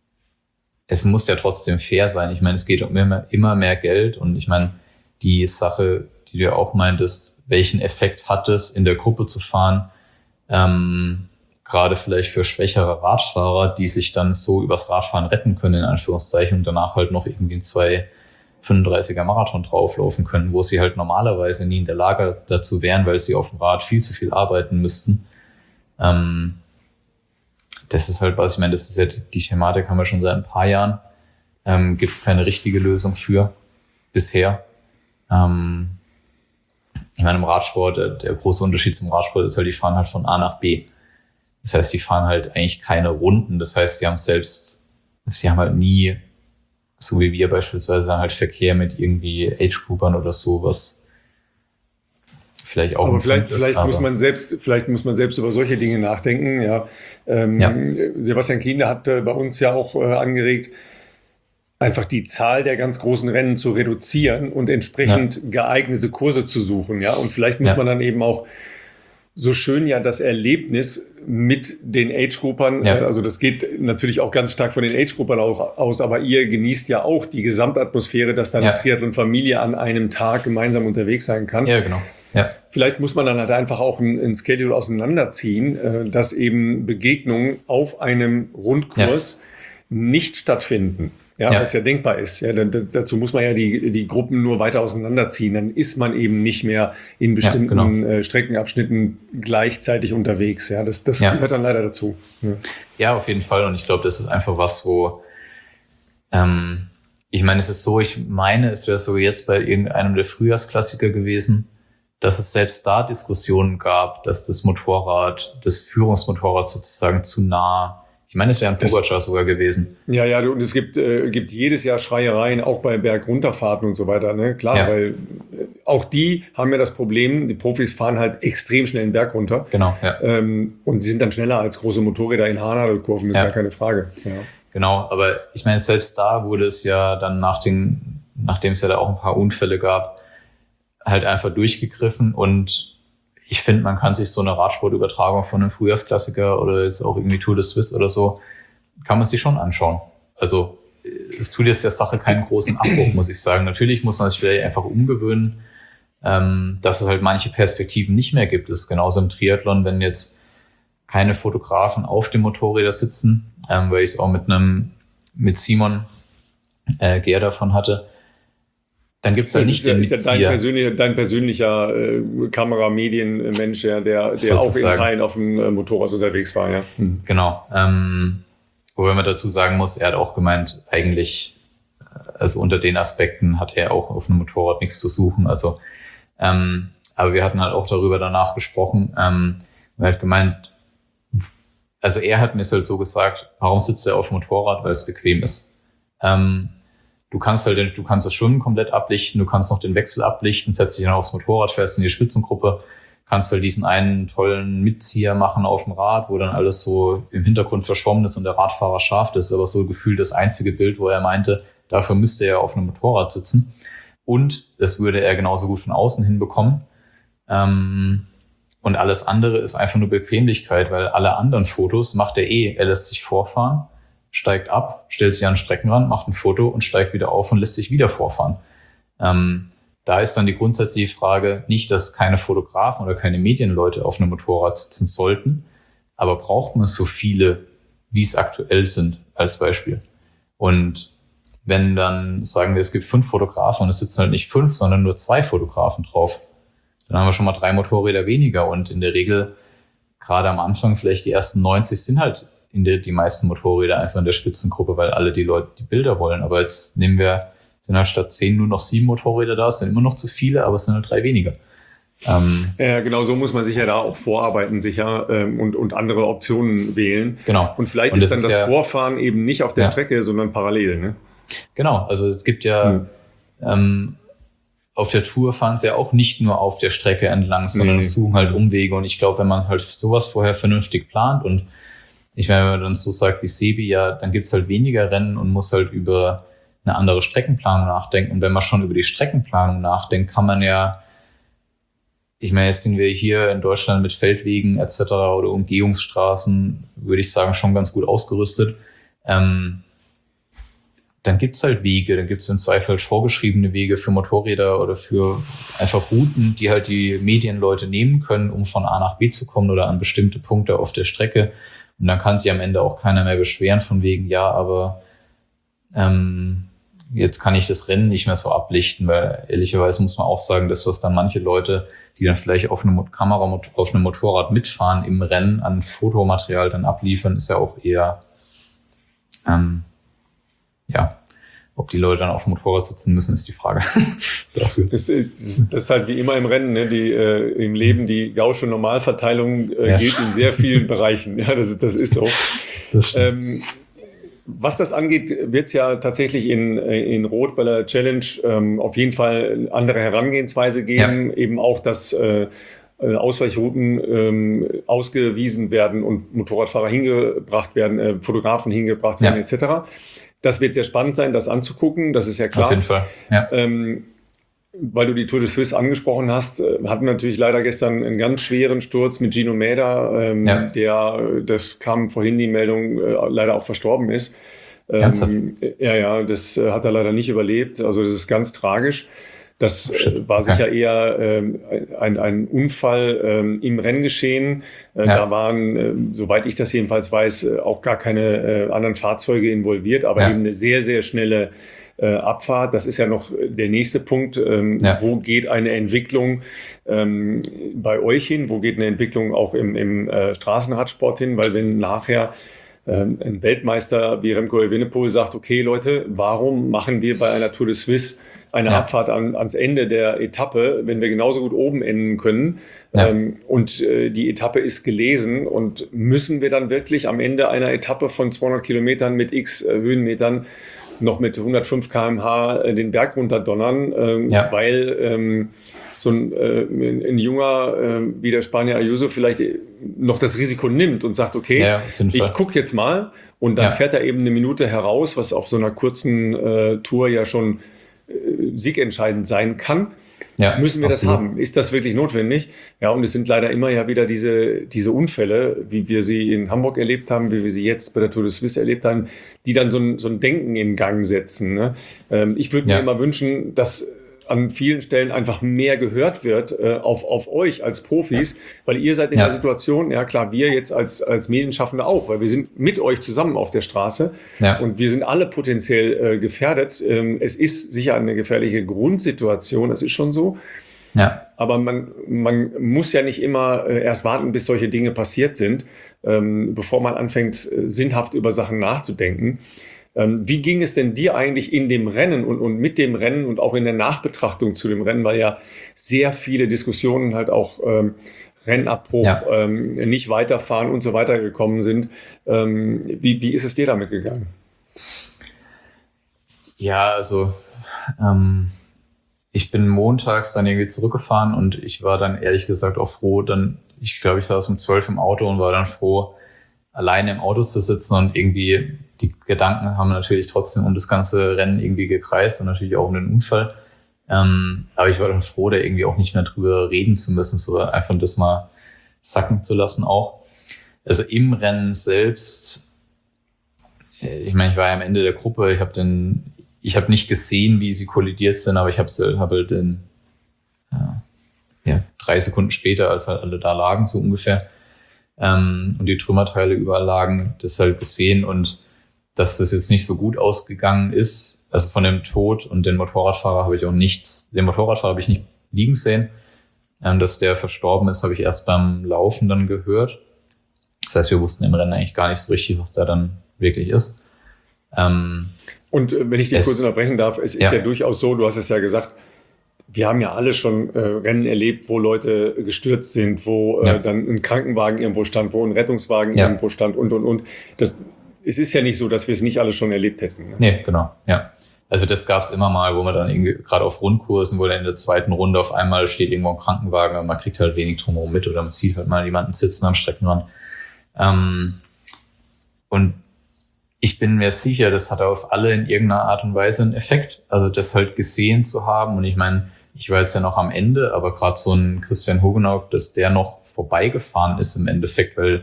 es muss ja trotzdem fair sein. Ich meine, es geht um immer, immer mehr Geld und ich meine, die Sache, die du ja auch meintest, welchen Effekt hat es, in der Gruppe zu fahren, ähm, gerade vielleicht für schwächere Radfahrer, die sich dann so übers Radfahren retten können, in Anführungszeichen, und danach halt noch irgendwie einen zwei fünfunddreißiger Marathon drauflaufen können, wo sie halt normalerweise nie in der Lage dazu wären, weil sie auf dem Rad viel zu viel arbeiten müssten. Ähm, das ist halt was, ich meine, das ist ja die, die Thematik haben wir schon seit ein paar Jahren. Ähm, gibt es keine richtige Lösung für bisher. Ähm, ich meine, im Radsport, der, der große Unterschied zum Radsport ist halt, die fahren halt von A nach B. Das heißt, die fahren halt eigentlich keine Runden. Das heißt, die haben selbst, sie haben halt nie, so wie wir beispielsweise, halt Verkehr mit irgendwie Age-Groupern oder so, was vielleicht auch. Aber vielleicht, ist, vielleicht aber muss man selbst, vielleicht muss man selbst über solche Dinge nachdenken. Ja, ähm, ja. Sebastian Kienle hat äh, bei uns ja auch äh, angeregt, einfach die Zahl der ganz großen Rennen zu reduzieren und entsprechend ja. geeignete Kurse zu suchen. Ja, und vielleicht muss ja. man dann eben auch so schön ja das Erlebnis mit den Age-Groupern, ja. also das geht natürlich auch ganz stark von den Age-Groupern aus, aber ihr genießt ja auch die Gesamtatmosphäre, dass dann ja. eine Triathlon-Familie an einem Tag gemeinsam unterwegs sein kann. Ja, genau. Ja. Vielleicht muss man dann halt einfach auch ein, ein Schedule auseinanderziehen, dass eben Begegnungen auf einem Rundkurs ja. nicht stattfinden. Ja, Ja. was ja denkbar ist. Ja, da, da, dazu muss man ja die, die Gruppen nur weiter auseinanderziehen. Dann ist man eben nicht mehr in bestimmten Ja, genau. äh, Streckenabschnitten gleichzeitig unterwegs. Ja, das, das Ja. gehört dann leider dazu. Ja. Ja, auf jeden Fall. Und ich glaube, das ist einfach was, wo, ähm, ich meine, es ist so, ich meine, es wäre so jetzt bei irgendeinem der Frühjahrsklassiker gewesen, dass es selbst da Diskussionen gab, dass das Motorrad, das Führungsmotorrad sozusagen zu nah, ich meine, es wäre ein Das- Pogacar sogar gewesen. Ja, ja, und es gibt, äh, gibt jedes Jahr Schreiereien, auch bei Bergunterfahrten und so weiter. Ne? Klar, Ja. weil äh, auch die haben ja das Problem, die Profis fahren halt extrem schnell den Berg runter. Genau, ja. Ähm, und die sind dann schneller als große Motorräder in Haarnadelkurven, ist Ja. gar keine Frage. Ja. Genau, aber ich meine, selbst da wurde es ja dann nach den, nachdem es ja da auch ein paar Unfälle gab, halt einfach durchgegriffen und ich finde, man kann sich so eine Radsportübertragung von einem Frühjahrsklassiker oder jetzt auch irgendwie Tour de Suisse oder so, kann man sich schon anschauen. Also es tut jetzt der Sache keinen großen Abbruch, muss ich sagen. Natürlich muss man sich vielleicht einfach umgewöhnen, ähm, dass es halt manche Perspektiven nicht mehr gibt. Das ist genauso im Triathlon, wenn jetzt keine Fotografen auf dem Motorräder sitzen, ähm, weil ich es auch mit einem mit Simon äh, Gehr davon hatte. Dann gibt's halt Das nicht ist ja, den ist ja dein Mitzieher. persönlicher, dein persönlicher äh, Kameramedienmensch, ja, der, der auch in Sozusagen. Teilen auf dem äh, Motorrad unterwegs war. Ja. Mhm. Genau. Ähm, wobei man dazu sagen muss, er hat auch gemeint, eigentlich, äh, also unter den Aspekten hat er auch auf einem Motorrad nichts zu suchen. Also, ähm, aber wir hatten halt auch darüber danach gesprochen. Ähm, er hat gemeint, also er hat mir es halt so gesagt, warum sitzt er auf dem Motorrad? Weil es bequem ist. Ähm, du kannst halt, du kannst das Schwimmen komplett ablichten, du kannst noch den Wechsel ablichten, setzt dich dann aufs Motorrad, fährst in die Spitzengruppe, kannst halt diesen einen tollen Mitzieher machen auf dem Rad, wo dann alles so im Hintergrund verschwommen ist und der Radfahrer scharf. Das ist aber so gefühlt das einzige Bild, wo er meinte, dafür müsste er auf einem Motorrad sitzen. Und das würde er genauso gut von außen hinbekommen. Ähm, und alles andere ist einfach nur Bequemlichkeit, weil alle anderen Fotos macht er eh. Er lässt sich vorfahren, steigt ab, stellt sich an den Streckenrand, macht ein Foto und steigt wieder auf und lässt sich wieder vorfahren. Ähm, da ist dann die grundsätzliche Frage, nicht, dass keine Fotografen oder keine Medienleute auf einem Motorrad sitzen sollten, aber braucht man so viele, wie es aktuell sind, als Beispiel. Und wenn dann sagen wir, es gibt fünf Fotografen und es sitzen halt nicht fünf, sondern nur zwei Fotografen drauf, dann haben wir schon mal drei Motorräder weniger und in der Regel, gerade am Anfang, vielleicht die ersten neunzig sind halt in der, die meisten Motorräder einfach in der Spitzengruppe, weil alle die Leute die Bilder wollen. Aber jetzt nehmen wir, sind halt statt zehn nur noch sieben Motorräder da, es sind immer noch zu viele, aber es sind halt drei weniger. Ähm, Ja, genau so muss man sich ja da auch vorarbeiten, sicher, ähm, und, und andere Optionen wählen. genau. Und vielleicht Und ist das dann ist das ja- Vorfahren eben nicht auf der Ja. Strecke, sondern parallel. Ne? Genau, also es gibt ja, Hm. ähm, auf der Tour fahren sie ja auch nicht nur auf der Strecke entlang, sondern Nee. suchen halt Umwege. Und ich glaube, wenn man halt sowas vorher vernünftig plant und ich meine, wenn man dann so sagt wie Sebi, ja, dann gibt's halt weniger Rennen und muss halt über eine andere Streckenplanung nachdenken. Und wenn man schon über die Streckenplanung nachdenkt, kann man ja, ich meine, jetzt sind wir hier in Deutschland mit Feldwegen et cetera oder Umgehungsstraßen, würde ich sagen, schon ganz gut ausgerüstet. Ähm, dann gibt's halt Wege, dann gibt's im Zweifel halt vorgeschriebene Wege für Motorräder oder für einfach Routen, die halt die Medienleute nehmen können, um von A nach B zu kommen oder an bestimmte Punkte auf der Strecke. Und dann kann sich am Ende auch keiner mehr beschweren von wegen, ja, aber ähm, jetzt kann ich das Rennen nicht mehr so ablichten, weil ehrlicherweise muss man auch sagen, das, was dann manche Leute, die dann vielleicht auf einem Kamera, auf einem Motorrad mitfahren, im Rennen an Fotomaterial dann abliefern, ist ja auch eher, ähm, ja, ob die Leute dann auf dem Motorrad sitzen müssen, ist die Frage dafür. Das, ist- das ist halt wie immer im Rennen, ne? die, äh, im Leben, die Gaußsche Normalverteilung äh, Ja. gilt in sehr vielen Bereichen. Ja, das, ist- das ist so. Das stimmt. Ähm, was das angeht, wird es ja tatsächlich in, in Rot bei der Challenge ähm, auf jeden Fall eine andere Herangehensweise geben. Eben auch, dass äh, äh, Ausweichrouten ähm, ausgewiesen werden und Motorradfahrer hingebracht werden, äh, Fotografen hingebracht werden, Ja. et cetera. Das wird sehr spannend sein, das anzugucken. Das ist ja klar. Auf jeden Fall, ja. Ähm, weil du die Tour de Suisse angesprochen hast, äh, hatten wir natürlich leider gestern einen ganz schweren Sturz mit Gino Mäder, ähm, Ja. der, äh, das kam vorhin die Meldung, äh, leider auch verstorben ist. Ernsthaft? Ähm, ja, ja, das äh, hat er leider nicht überlebt. Also das ist ganz tragisch. Das äh, war okay. sicher eher äh, ein, ein Unfall äh, im Renngeschehen. Äh, ja. Da waren, äh, soweit ich das jedenfalls weiß, äh, auch gar keine äh, anderen Fahrzeuge involviert, aber ja. eben eine sehr, sehr schnelle äh, Abfahrt. Das ist ja noch der nächste Punkt. Ähm, ja. Wo geht eine Entwicklung ähm, bei euch hin? Wo geht eine Entwicklung auch im, im äh, Straßenradsport hin? Weil wenn nachher ähm, ein Weltmeister wie Remco Evenepoel sagt, okay Leute, warum machen wir bei einer Tour de Suisse eine ja. Abfahrt an, ans Ende der Etappe, wenn wir genauso gut oben enden können ja. ähm, und äh, die Etappe ist gelesen und müssen wir dann wirklich am Ende einer Etappe von zweihundert Kilometern mit x äh, Höhenmetern noch mit hundertfünf Kilometer pro Stunde äh, den Berg runterdonnern, ähm, ja. weil ähm, so ein, äh, ein junger äh, wie der Spanier Ayuso vielleicht noch das Risiko nimmt und sagt, okay, ja, ich gucke jetzt mal und dann ja. fährt er eben eine Minute heraus, was auf so einer kurzen äh, Tour ja schon siegentscheidend sein kann, ja, müssen wir das absolut. haben. Ist das wirklich notwendig? Ja, und es sind leider immer ja wieder diese, diese Unfälle, wie wir sie in Hamburg erlebt haben, wie wir sie jetzt bei der Tour de Suisse erlebt haben, die dann so ein, so ein Denken in Gang setzen. Ne? Ähm, ich würde ja. mir immer wünschen, dass an vielen Stellen einfach mehr gehört wird äh, auf, auf euch als Profis, weil ihr seid in ja. der Situation, ja klar, wir jetzt als, als Medienschaffende auch, weil wir sind mit euch zusammen auf der Straße ja. und wir sind alle potenziell äh, gefährdet. Ähm, es ist sicher eine gefährliche Grundsituation, das ist schon so. Ja. Aber man, man muss ja nicht immer äh, erst warten, bis solche Dinge passiert sind, ähm, bevor man anfängt, äh, sinnhaft über Sachen nachzudenken. Wie ging es denn dir eigentlich in dem Rennen und, und mit dem Rennen und auch in der Nachbetrachtung zu dem Rennen, weil ja sehr viele Diskussionen halt auch ähm, Rennabbruch, ja. ähm, nicht weiterfahren und so weiter gekommen sind. Ähm, wie, wie ist es dir damit gegangen? Ja, also ähm, ich bin montags dann irgendwie zurückgefahren und ich war dann ehrlich gesagt auch froh, dann, ich glaube, ich saß um zwölf im Auto und war dann froh, alleine im Auto zu sitzen und irgendwie die Gedanken haben natürlich trotzdem um das ganze Rennen irgendwie gekreist und natürlich auch um den Unfall. Ähm, aber ich war dann froh, da irgendwie auch nicht mehr drüber reden zu müssen, so einfach das mal sacken zu lassen auch. Also im Rennen selbst, ich meine, ich war ja am Ende der Gruppe, ich habe den, ich habe nicht gesehen, wie sie kollidiert sind, aber ich habe hab halt den, ja, ja, drei Sekunden später, als halt alle da lagen, so ungefähr, ähm, und die Trümmerteile überall lagen, das halt gesehen und dass das jetzt nicht so gut ausgegangen ist. Also von dem Tod und den Motorradfahrer habe ich auch nichts, den Motorradfahrer habe ich nicht liegen sehen. Ähm, dass der verstorben ist, habe ich erst beim Laufen dann gehört. Das heißt, wir wussten im Rennen eigentlich gar nicht so richtig, was da dann wirklich ist. Ähm, und äh, wenn ich dich kurz unterbrechen darf, es ist ja. ja durchaus so, du hast es ja gesagt, wir haben ja alle schon äh, Rennen erlebt, wo Leute gestürzt sind, wo äh, ja. dann ein Krankenwagen irgendwo stand, wo ein Rettungswagen ja. irgendwo stand und, und, und. Das Es ist ja nicht so, dass wir es nicht alle schon erlebt hätten. Ne? Nee, genau, ja. Also das gab es immer mal, wo man dann irgendwie, gerade auf Rundkursen, wo dann in der zweiten Runde auf einmal steht irgendwo ein Krankenwagen, aber man kriegt halt wenig drumherum mit oder man sieht halt mal jemanden sitzen am Streckenrand. Ähm, und ich bin mir sicher, das hat auf alle in irgendeiner Art und Weise einen Effekt. Also das halt gesehen zu haben und ich meine, ich war jetzt ja noch am Ende, aber gerade so ein Christian Hugenau, dass der noch vorbeigefahren ist im Endeffekt, weil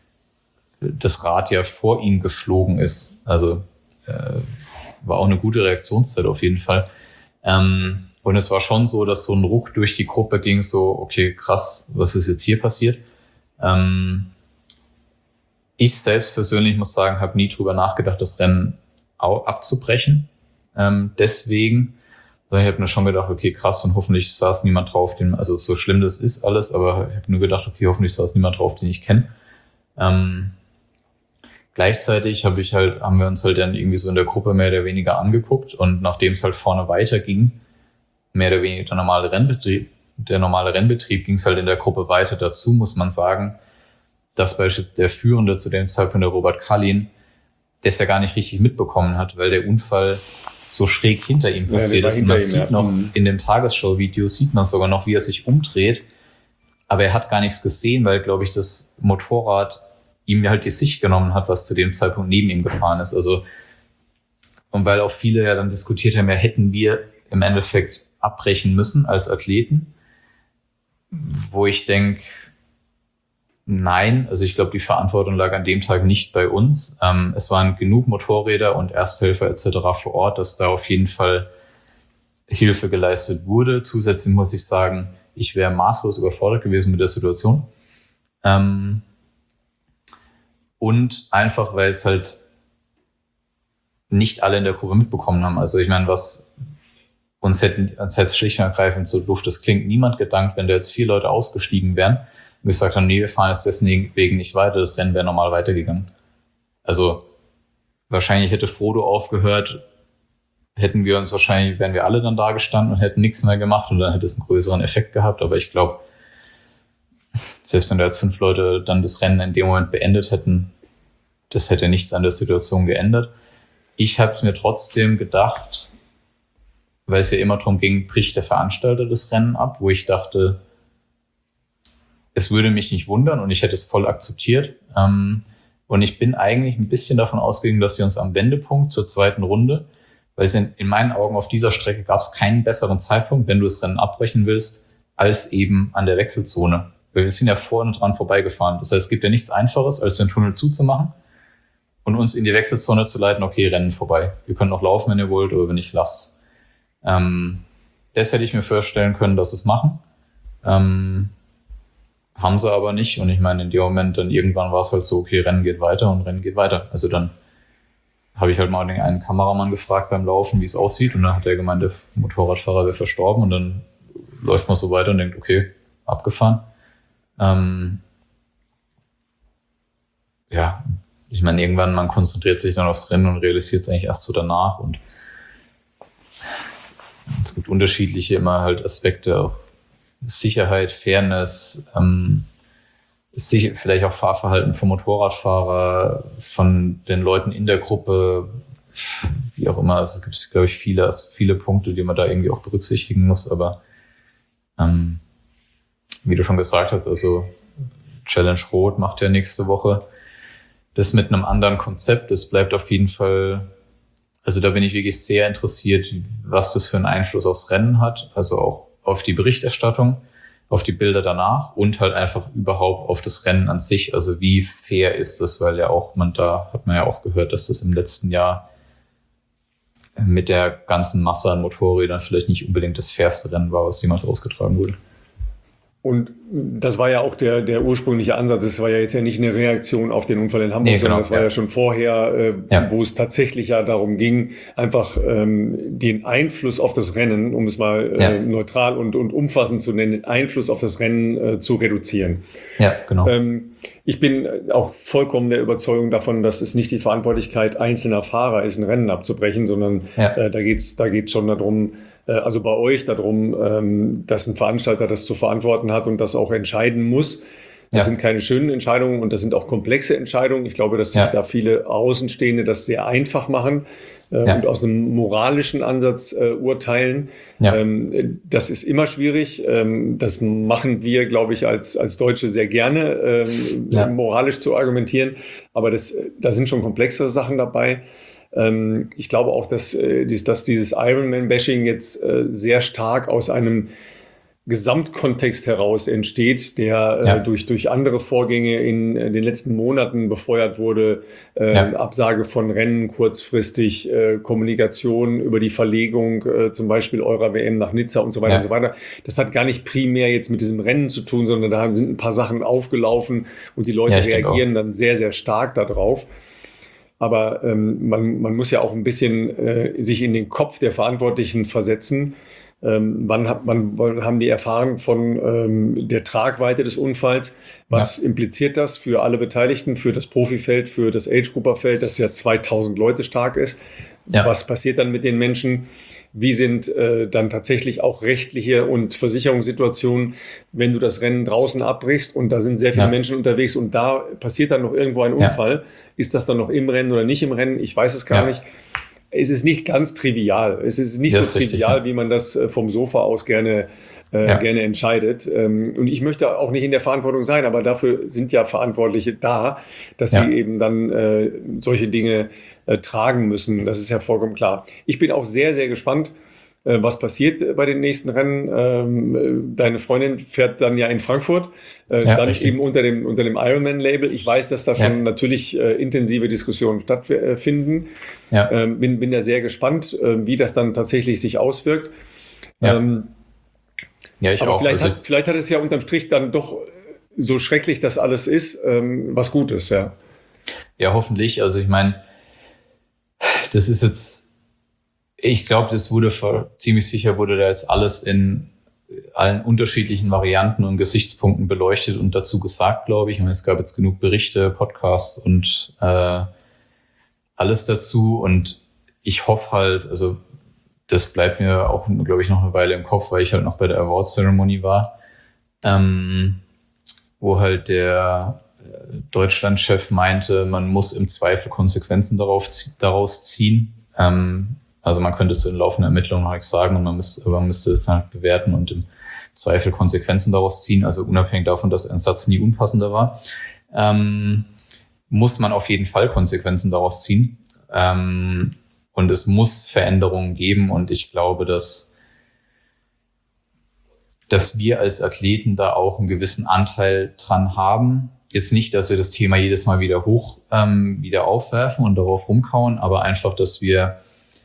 das Rad ja vor ihm geflogen ist. Also äh, war auch eine gute Reaktionszeit auf jeden Fall. Ähm, und es war schon so, dass so ein Ruck durch die Gruppe ging, so, okay, krass, was ist jetzt hier passiert? Ähm, ich selbst persönlich muss sagen, habe nie drüber nachgedacht, das Rennen auch abzubrechen. Ähm, deswegen, also ich habe mir schon gedacht, okay, krass, und hoffentlich saß niemand drauf, den, also so schlimm das ist alles, aber ich habe nur gedacht, okay, hoffentlich saß niemand drauf, den ich kenne. Ähm, Gleichzeitig habe ich halt, haben wir uns halt dann irgendwie so in der Gruppe mehr oder weniger angeguckt und nachdem es halt vorne weiterging, mehr oder weniger der normale Rennbetrieb, der normale Rennbetrieb ging es halt in der Gruppe weiter. Dazu muss man sagen, dass beispielsweise der Führende zu dem Zeitpunkt, der Robert Kallin, das ja gar nicht richtig mitbekommen hat, weil der Unfall so schräg hinter ihm passiert ja, ist. Und man sieht ja. noch, in dem Tagesschau-Video sieht man sogar noch, wie er sich umdreht, aber er hat gar nichts gesehen, weil, glaube ich, das Motorrad ihm halt die Sicht genommen hat, was zu dem Zeitpunkt neben ihm gefahren ist. Also, und weil auch viele ja dann diskutiert haben, ja, hätten wir im Endeffekt abbrechen müssen als Athleten, wo ich denke, nein, also ich glaube, die Verantwortung lag an dem Tag nicht bei uns. Ähm, es waren genug Motorräder und Ersthelfer et cetera vor Ort, dass da auf jeden Fall Hilfe geleistet wurde. Zusätzlich muss ich sagen, ich wäre maßlos überfordert gewesen mit der Situation. Ähm, und einfach, weil es halt nicht alle in der Gruppe mitbekommen haben. Also ich meine, was uns hätten, uns hätte schlicht und ergreifend so doof das klingt, niemand gedankt, wenn da jetzt vier Leute ausgestiegen wären und gesagt haben, nee, wir fahren jetzt deswegen nicht weiter, das Rennen wäre normal weitergegangen. Also wahrscheinlich hätte Frodo aufgehört, hätten wir uns wahrscheinlich, wären wir alle dann da gestanden und hätten nichts mehr gemacht und dann hätte es einen größeren Effekt gehabt. Aber ich glaube, selbst wenn da jetzt fünf Leute dann das Rennen in dem Moment beendet hätten, das hätte nichts an der Situation geändert. Ich habe mir trotzdem gedacht, weil es ja immer darum ging, bricht der Veranstalter das Rennen ab, wo ich dachte, es würde mich nicht wundern und ich hätte es voll akzeptiert. Und ich bin eigentlich ein bisschen davon ausgegangen, dass wir uns am Wendepunkt zur zweiten Runde, weil es in, in meinen Augen auf dieser Strecke gab es keinen besseren Zeitpunkt, wenn du das Rennen abbrechen willst, als eben an der Wechselzone. Weil wir sind ja vorne dran vorbeigefahren. Das heißt, es gibt ja nichts Einfaches, als den Tunnel zuzumachen und uns in die Wechselzone zu leiten, okay, Rennen vorbei. Ihr könnt noch laufen, wenn ihr wollt, oder wenn nicht, lasst. Ähm, das hätte ich mir vorstellen können, dass sie es machen. Ähm, haben sie aber nicht. Und ich meine, in dem Moment dann irgendwann war es halt so, okay, Rennen geht weiter und Rennen geht weiter. Also dann habe ich halt mal den einen Kameramann gefragt beim Laufen, wie es aussieht. Und dann hat er gemeint, der Motorradfahrer wäre verstorben. Und dann läuft man so weiter und denkt, okay, abgefahren. Ähm, ja, ich meine, irgendwann, man konzentriert sich dann aufs Rennen und realisiert es eigentlich erst so danach. Und es gibt unterschiedliche immer halt Aspekte, auch Sicherheit, Fairness, ähm, sicher, vielleicht auch Fahrverhalten vom Motorradfahrer, von den Leuten in der Gruppe, wie auch immer. Also es gibt, glaube ich, viele, viele Punkte, die man da irgendwie auch berücksichtigen muss. Aber ähm, wie du schon gesagt hast, also Challenge Rot macht ja nächste Woche das mit einem anderen Konzept. Es bleibt auf jeden Fall, also da bin ich wirklich sehr interessiert, was das für einen Einfluss aufs Rennen hat, also auch auf die Berichterstattung, auf die Bilder danach und halt einfach überhaupt auf das Rennen an sich. Also wie fair ist das, weil ja auch, man da hat man ja auch gehört, dass das im letzten Jahr mit der ganzen Masse an Motorrädern vielleicht nicht unbedingt das fairste Rennen war, was jemals ausgetragen wurde. Und das war ja auch der, der ursprüngliche Ansatz. Es war ja jetzt ja nicht eine Reaktion auf den Unfall in Hamburg, nee, genau, sondern das war ja. ja schon vorher, äh, ja. wo es tatsächlich ja darum ging, einfach ähm, den Einfluss auf das Rennen, um es mal äh, ja. neutral und, und umfassend zu nennen, den Einfluss auf das Rennen äh, zu reduzieren. Ja, genau. Ähm, ich bin auch vollkommen der Überzeugung davon, dass es nicht die Verantwortlichkeit einzelner Fahrer ist, ein Rennen abzubrechen, sondern ja. äh, da geht's, da geht's schon darum, also bei euch darum, dass ein Veranstalter das zu verantworten hat und das auch entscheiden muss. Das ja. sind keine schönen Entscheidungen und das sind auch komplexe Entscheidungen. Ich glaube, dass sich ja. da viele Außenstehende das sehr einfach machen äh, ja. und aus einem moralischen Ansatz äh, urteilen. Ja. Ähm, das ist immer schwierig. Ähm, das machen wir, glaube ich, als, als Deutsche sehr gerne, ähm, ja. moralisch zu argumentieren. Aber das, da sind schon komplexere Sachen dabei. Ich glaube auch, dass, dass dieses Ironman-Bashing jetzt sehr stark aus einem Gesamtkontext heraus entsteht, der ja. durch, durch andere Vorgänge in den letzten Monaten befeuert wurde. Ja. Absage von Rennen kurzfristig, Kommunikation über die Verlegung zum Beispiel eurer W M nach Nizza und so weiter ja. und so weiter. Das hat gar nicht primär jetzt mit diesem Rennen zu tun, sondern da sind ein paar Sachen aufgelaufen und die Leute ja, reagieren dann sehr, sehr stark darauf. Aber ähm, man, man muss ja auch ein bisschen äh, sich in den Kopf der Verantwortlichen versetzen. Ähm, wann, hat, man, wann haben die erfahren von ähm, der Tragweite des Unfalls? Was ja. impliziert das für alle Beteiligten, für das Profifeld, für das Age-Grupper-Feld, das ja zweitausend Leute stark ist? Ja. Was passiert dann mit den Menschen? Wie sind äh, dann tatsächlich auch rechtliche und Versicherungssituationen, wenn du das Rennen draußen abbrichst und da sind sehr viele ja. Menschen unterwegs und da passiert dann noch irgendwo ein Unfall? Ja. Ist das dann noch im Rennen oder nicht im Rennen? Ich weiß es gar ja. nicht. Es ist nicht ganz trivial. Es ist nicht das so ist trivial, richtig, ja. wie man das vom Sofa aus gerne, äh, ja. gerne entscheidet. Ähm, und ich möchte auch nicht in der Verantwortung sein, aber dafür sind ja Verantwortliche da, dass ja. sie eben dann äh, solche Dinge äh, tragen müssen. Das ist ja vollkommen klar. Ich bin auch sehr, sehr gespannt, äh, was passiert bei den nächsten Rennen. Ähm, deine Freundin fährt dann ja in Frankfurt, äh, ja, dann richtig. eben unter dem, unter dem Ironman-Label. Ich weiß, dass da schon ja. natürlich äh, intensive Diskussionen stattfinden. Ja. Ähm, bin, bin da sehr gespannt, äh, wie das dann tatsächlich sich auswirkt. Ja, Ähm, ja ich aber auch. vielleicht, Also, hat, vielleicht hat es ja unterm Strich dann doch, so schrecklich das alles ist, ähm, was Gutes, ja. ja, hoffentlich. Also ich meine, das ist jetzt, ich glaube, das wurde ver, ziemlich sicher wurde da jetzt alles in allen unterschiedlichen Varianten und Gesichtspunkten beleuchtet und dazu gesagt, glaube ich. Ich meine, es gab jetzt genug Berichte, Podcasts und äh, alles dazu. Und ich hoffe halt, also das bleibt mir auch, glaube ich, noch eine Weile im Kopf, weil ich halt noch bei der Award Ceremony war, ähm, wo halt der Deutschlandchef meinte, man muss im Zweifel Konsequenzen darauf, daraus ziehen. Ähm, also man könnte zu den laufenden Ermittlungen noch nichts sagen und man müsste, man müsste es dann halt bewerten und im Zweifel Konsequenzen daraus ziehen. Also unabhängig davon, dass ein Satz nie unpassender war, ähm, muss man auf jeden Fall Konsequenzen daraus ziehen. Ähm, und es muss Veränderungen geben. Und ich glaube, dass, dass wir als Athleten da auch einen gewissen Anteil dran haben. Jetzt nicht, dass wir das Thema jedes Mal wieder hoch, ähm, wieder aufwerfen und darauf rumkauen, aber einfach, dass wir,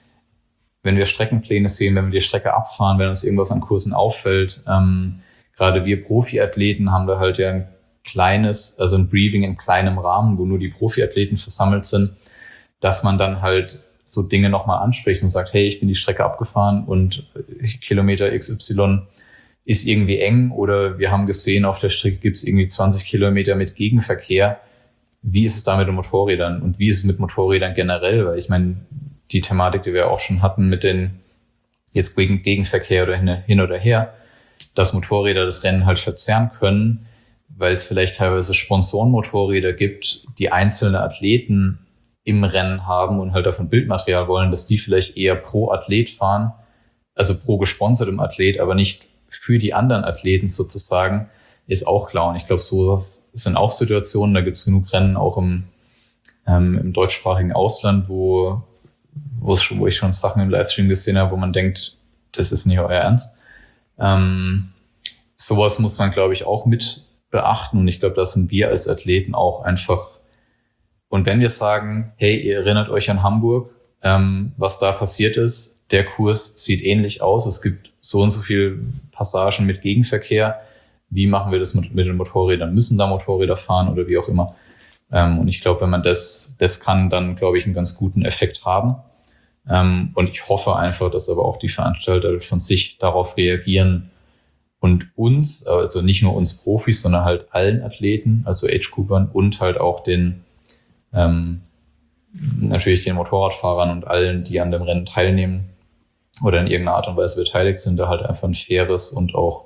wenn wir Streckenpläne sehen, wenn wir die Strecke abfahren, wenn uns irgendwas an Kursen auffällt, ähm, gerade wir Profiathleten haben da halt ja ein kleines, also ein Briefing in kleinem Rahmen, wo nur die Profiathleten versammelt sind, dass man dann halt so Dinge nochmal anspricht und sagt, hey, ich bin die Strecke abgefahren und Kilometer X Y ist irgendwie eng oder wir haben gesehen, auf der Strecke gibt es irgendwie zwanzig Kilometer mit Gegenverkehr. Wie ist es da mit den Motorrädern und wie ist es mit Motorrädern generell? Weil ich meine, die Thematik, die wir auch schon hatten mit den jetzt gegen Gegenverkehr oder hin, hin oder her, dass Motorräder das Rennen halt verzerren können, weil es vielleicht teilweise Sponsorenmotorräder gibt, die einzelne Athleten im Rennen haben und halt davon Bildmaterial wollen, dass die vielleicht eher pro Athlet fahren, also pro gesponsertem Athlet, aber nicht für die anderen Athleten sozusagen, ist auch klar. Und ich glaube, so sind auch Situationen, da gibt es genug Rennen auch im, ähm, im deutschsprachigen Ausland, wo, wo ich schon Sachen im Livestream gesehen habe, wo man denkt, das ist nicht euer Ernst. Ähm, sowas muss man, glaube ich, auch mit beachten. Und ich glaube, da sind wir als Athleten auch einfach. Und wenn wir sagen, hey, ihr erinnert euch an Hamburg, ähm, was da passiert ist, der Kurs sieht ähnlich aus, es gibt so und so viele Passagen mit Gegenverkehr, wie machen wir das mit, mit den Motorrädern? Müssen da Motorräder fahren oder wie auch immer? Ähm, und ich glaube, wenn man das, das kann, dann, glaube ich, einen ganz guten Effekt haben. Ähm, und ich hoffe einfach, dass aber auch die Veranstalter von sich darauf reagieren und uns, also nicht nur uns Profis, sondern halt allen Athleten, also Age-Groupern und halt auch den ähm, natürlich den Motorradfahrern und allen, die an dem Rennen teilnehmen oder in irgendeiner Art und Weise beteiligt sind, da halt einfach ein faires und auch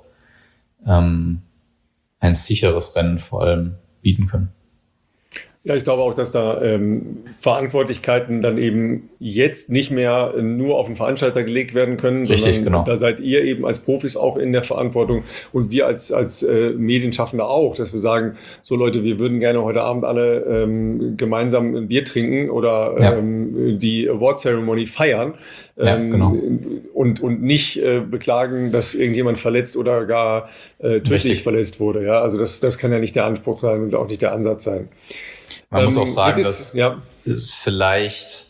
ähm, ein sicheres Rennen vor allem bieten können. Ja, ich glaube auch, dass da ähm, Verantwortlichkeiten dann eben jetzt nicht mehr nur auf den Veranstalter gelegt werden können, Richtig, sondern genau. Da seid ihr eben als Profis auch in der Verantwortung und wir als, als äh, Medienschaffende auch, dass wir sagen, so Leute, wir würden gerne heute Abend alle ähm, gemeinsam ein Bier trinken oder Ja. ähm, die Award Ceremony feiern Ja, ähm, genau. und, und nicht äh, beklagen, dass irgendjemand verletzt oder gar äh, tödlich Richtig. verletzt wurde. Ja? Also das, das kann ja nicht der Anspruch sein und auch nicht der Ansatz sein. Man muss Ähm, auch sagen, jetzt ist- dass ja. es vielleicht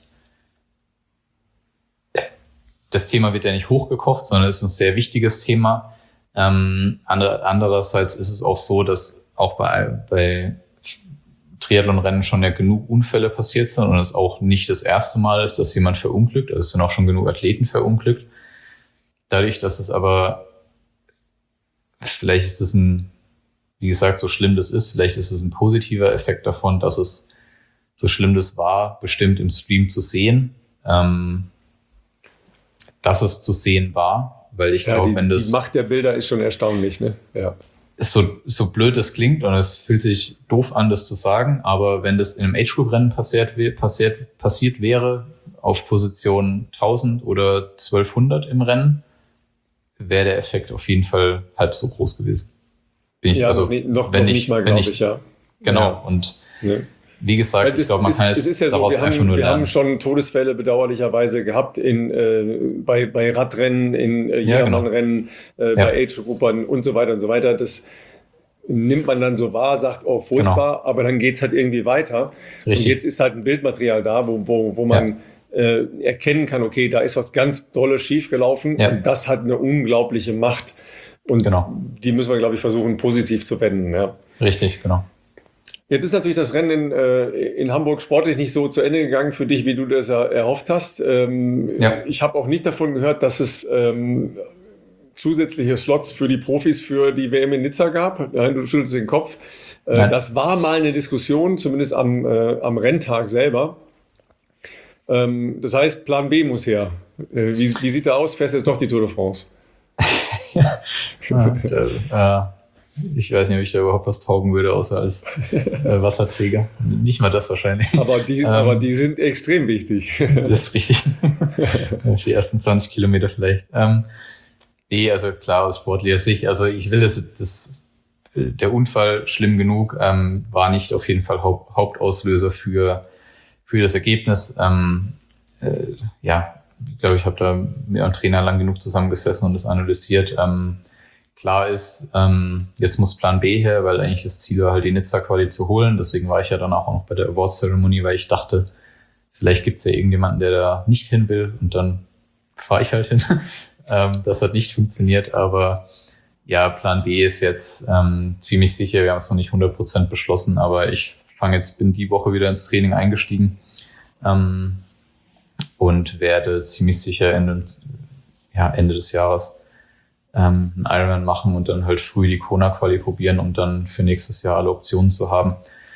das Thema wird ja nicht hochgekocht, sondern es ist ein sehr wichtiges Thema. Ähm, andere, andererseits ist es auch so, dass auch bei, bei Triathlonrennen schon ja genug Unfälle passiert sind und es auch nicht das erste Mal ist, dass jemand verunglückt. Also es sind auch schon genug Athleten verunglückt. Dadurch, dass es aber vielleicht ist es ein, wie gesagt, so schlimm das ist, vielleicht ist es ein positiver Effekt davon, dass es so schlimm das war, bestimmt im Stream zu sehen, ähm, dass es zu sehen war, weil ich Ja, glaube, die, wenn das die Macht der Bilder ist schon erstaunlich, ne? Ja. so, so blöd es klingt und es fühlt sich doof an, das zu sagen, aber wenn das in einem Age-Group-Rennen passiert, wär- passiert, passiert wäre, auf Position tausend oder zwölfhundert im Rennen, wäre der Effekt auf jeden Fall halb so groß gewesen. Bin ich, Ja, also, noch nicht, noch, wenn noch ich, nicht mal, wenn glaube ich, ich, ja. Genau, Ja. und Ne? wie gesagt, Ja, ich das glaube, man ist, kann es es ist ja so, daraus wir, einfach haben, nur wir lernen. haben schon Todesfälle bedauerlicherweise gehabt in, äh, bei, bei Radrennen, in äh, Ja, genau. Jedermannrennen, äh, Ja. bei Age-Gruppern und so weiter und so weiter. Das nimmt man dann so wahr, sagt, oh, furchtbar, aber dann geht's halt irgendwie weiter. Richtig. Und jetzt ist halt ein Bildmaterial da, wo, wo, wo man äh, erkennen kann, okay, da ist was ganz Dolles schiefgelaufen. Ja. Und das hat eine unglaubliche Macht. Und Genau. die müssen wir, glaube ich, versuchen, positiv zu wenden. Ja. Richtig, genau. Jetzt ist natürlich das Rennen in, äh, in Hamburg sportlich nicht so zu Ende gegangen für dich, wie du das er, erhofft hast. Ähm, Ja. Ich habe auch nicht davon gehört, dass es ähm, zusätzliche Slots für die Profis für die W M in Nizza gab. Nein, du schüttelst den Kopf. Äh, das war mal eine Diskussion, zumindest am, äh, am Renntag selber. Ähm, das heißt, Plan B muss her. Äh, wie, wie sieht der aus? Fährst jetzt doch die Tour de France? ja. Ja, äh, ich weiß nicht, ob ich da überhaupt was taugen würde, außer als äh, Wasserträger. Nicht mal das wahrscheinlich. Aber die, ähm, aber die sind extrem wichtig. Das ist richtig. Die ersten zwanzig Kilometer vielleicht. Ähm, nee, also klar, aus sportlicher Sicht. Also ich will das, das der Unfall schlimm genug, ähm, war nicht auf jeden Fall Haupt, Hauptauslöser für, für das Ergebnis. Ähm, äh, ja, ich glaube, ich habe da mit einem Trainer lang genug zusammengesessen und das analysiert. Ähm, Klar ist, ähm, jetzt muss Plan B her, weil eigentlich das Ziel war, halt die Nizza-Quali zu holen. Deswegen war ich ja dann auch noch bei der Awards-Zeremonie, weil ich dachte, vielleicht gibt's ja irgendjemanden, der da nicht hin will und dann fahre ich halt hin. ähm, das hat nicht funktioniert, aber ja, Plan B ist jetzt ähm, ziemlich sicher. Wir haben es noch nicht hundert Prozent beschlossen, aber ich fange jetzt, bin die Woche wieder ins Training eingestiegen ähm, und werde ziemlich sicher Ende, ja, Ende des Jahres einen Ironman machen und dann halt früh die Kona-Quali probieren, um dann für nächstes Jahr alle Optionen zu haben.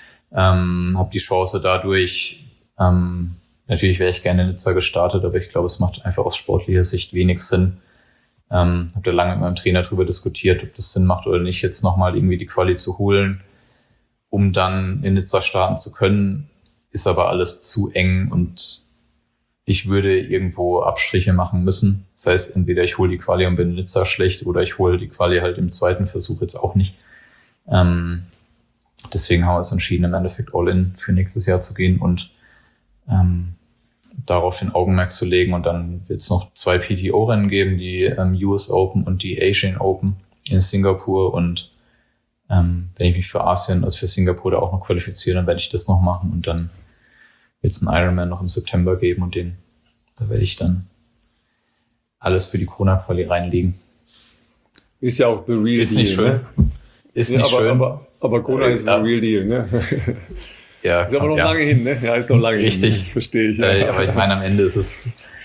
Ähm, habe die Chance dadurch, ähm, natürlich wäre ich gerne in Nizza gestartet, aber ich glaube, es macht einfach aus sportlicher Sicht wenig Sinn. Ähm, habe da lange mit meinem Trainer drüber diskutiert, ob das Sinn macht oder nicht, jetzt nochmal irgendwie die Quali zu holen, um dann in Nizza starten zu können. Ist aber alles zu eng und ich würde irgendwo Abstriche machen müssen. Das heißt, entweder ich hole die Quali und bin in Nizza schlecht oder ich hole die Quali halt im zweiten Versuch jetzt auch nicht. Ähm, deswegen haben wir uns entschieden, im Endeffekt All-In für nächstes Jahr zu gehen und ähm, darauf den Augenmerk zu legen. Und dann wird es noch zwei P T O-Rennen geben, die ähm, U S Open und die Asian Open in Singapur. Und ähm, wenn ich mich für Asien, also für Singapur da auch noch qualifiziere, dann werde ich das noch machen und dann wird es einen Ironman noch im September geben und den, da werde ich dann alles für die Kona-Quali reinlegen. Ist ja auch the real ist deal. Nicht schön. Ne? Ist ja, nicht aber, schön. Aber, aber Kona äh, ist ja. the real deal, ne? Ja, ist aber noch ja. lange hin, ne? Ja, ist noch lange Richtig. hin. Verstehe ich. Ja. Äh, aber ich meine, am Ende ist es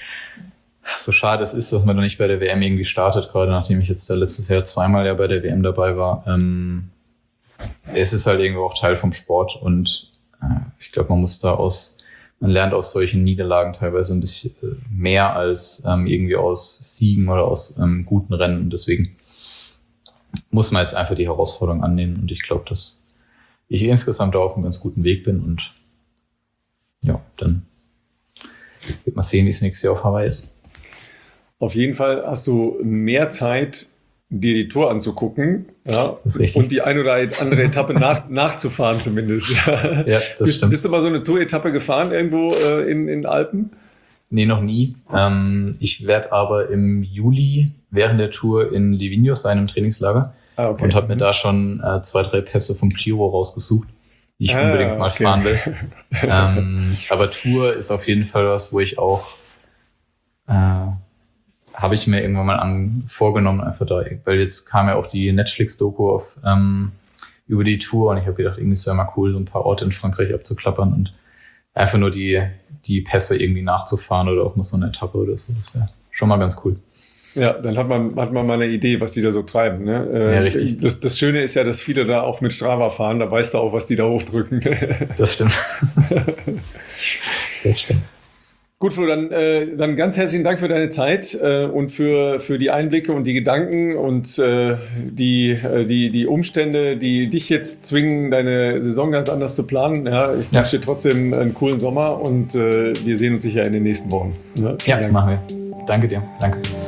so schade es ist, dass man noch nicht bei der W M irgendwie startet, gerade nachdem ich jetzt da letztes Jahr zweimal ja bei der W M dabei war. Ähm, es ist halt irgendwo auch Teil vom Sport und äh, ich glaube, man muss da aus Man lernt aus solchen Niederlagen teilweise ein bisschen mehr als ähm, irgendwie aus Siegen oder aus ähm, guten Rennen. Und deswegen muss man jetzt einfach die Herausforderung annehmen. Und ich glaube, dass ich insgesamt da auf einem ganz guten Weg bin. Und ja, dann wird man sehen, wie es nächstes Jahr auf Hawaii ist. Auf jeden Fall hast du mehr Zeit, dir die Tour anzugucken, ja, und die ein oder andere Etappe nach, nachzufahren zumindest. Ja, ja das bist, stimmt. Bist du mal so eine Tour-Etappe gefahren irgendwo äh, in den Alpen? Nee, noch nie. Ähm, ich werde aber im Juli während der Tour in Livigno sein, im Trainingslager. Ah, okay. Und habe mir da schon äh, zwei, drei Pässe vom Giro rausgesucht, die ich ah, unbedingt mal okay. fahren will. ähm, aber Tour ist auf jeden Fall was, wo ich auch äh, habe ich mir irgendwann mal an, vorgenommen, einfach da, weil jetzt kam ja auch die Netflix-Doku auf ähm, über die Tour und ich habe gedacht, irgendwie ist ja mal cool, so ein paar Orte in Frankreich abzuklappern und einfach nur die die Pässe irgendwie nachzufahren oder auch mal so eine Etappe oder so. Das wäre schon mal ganz cool. Ja, dann hat man hat man mal eine Idee, was die da so treiben. Ne? Äh, ja, richtig. Das, das Schöne ist ja, dass viele da auch mit Strava fahren, da weißt du auch, was die da hochdrücken. Das stimmt. Das stimmt. Gut, Flo, dann, äh, dann ganz herzlichen Dank für deine Zeit äh, und für, für die Einblicke und die Gedanken und äh, die, äh, die, die Umstände, die dich jetzt zwingen, deine Saison ganz anders zu planen. Ja, ich ja. wünsche dir trotzdem einen coolen Sommer und äh, wir sehen uns sicher in den nächsten Wochen. Ne? Ja, Dank. Machen wir. Danke dir. Danke.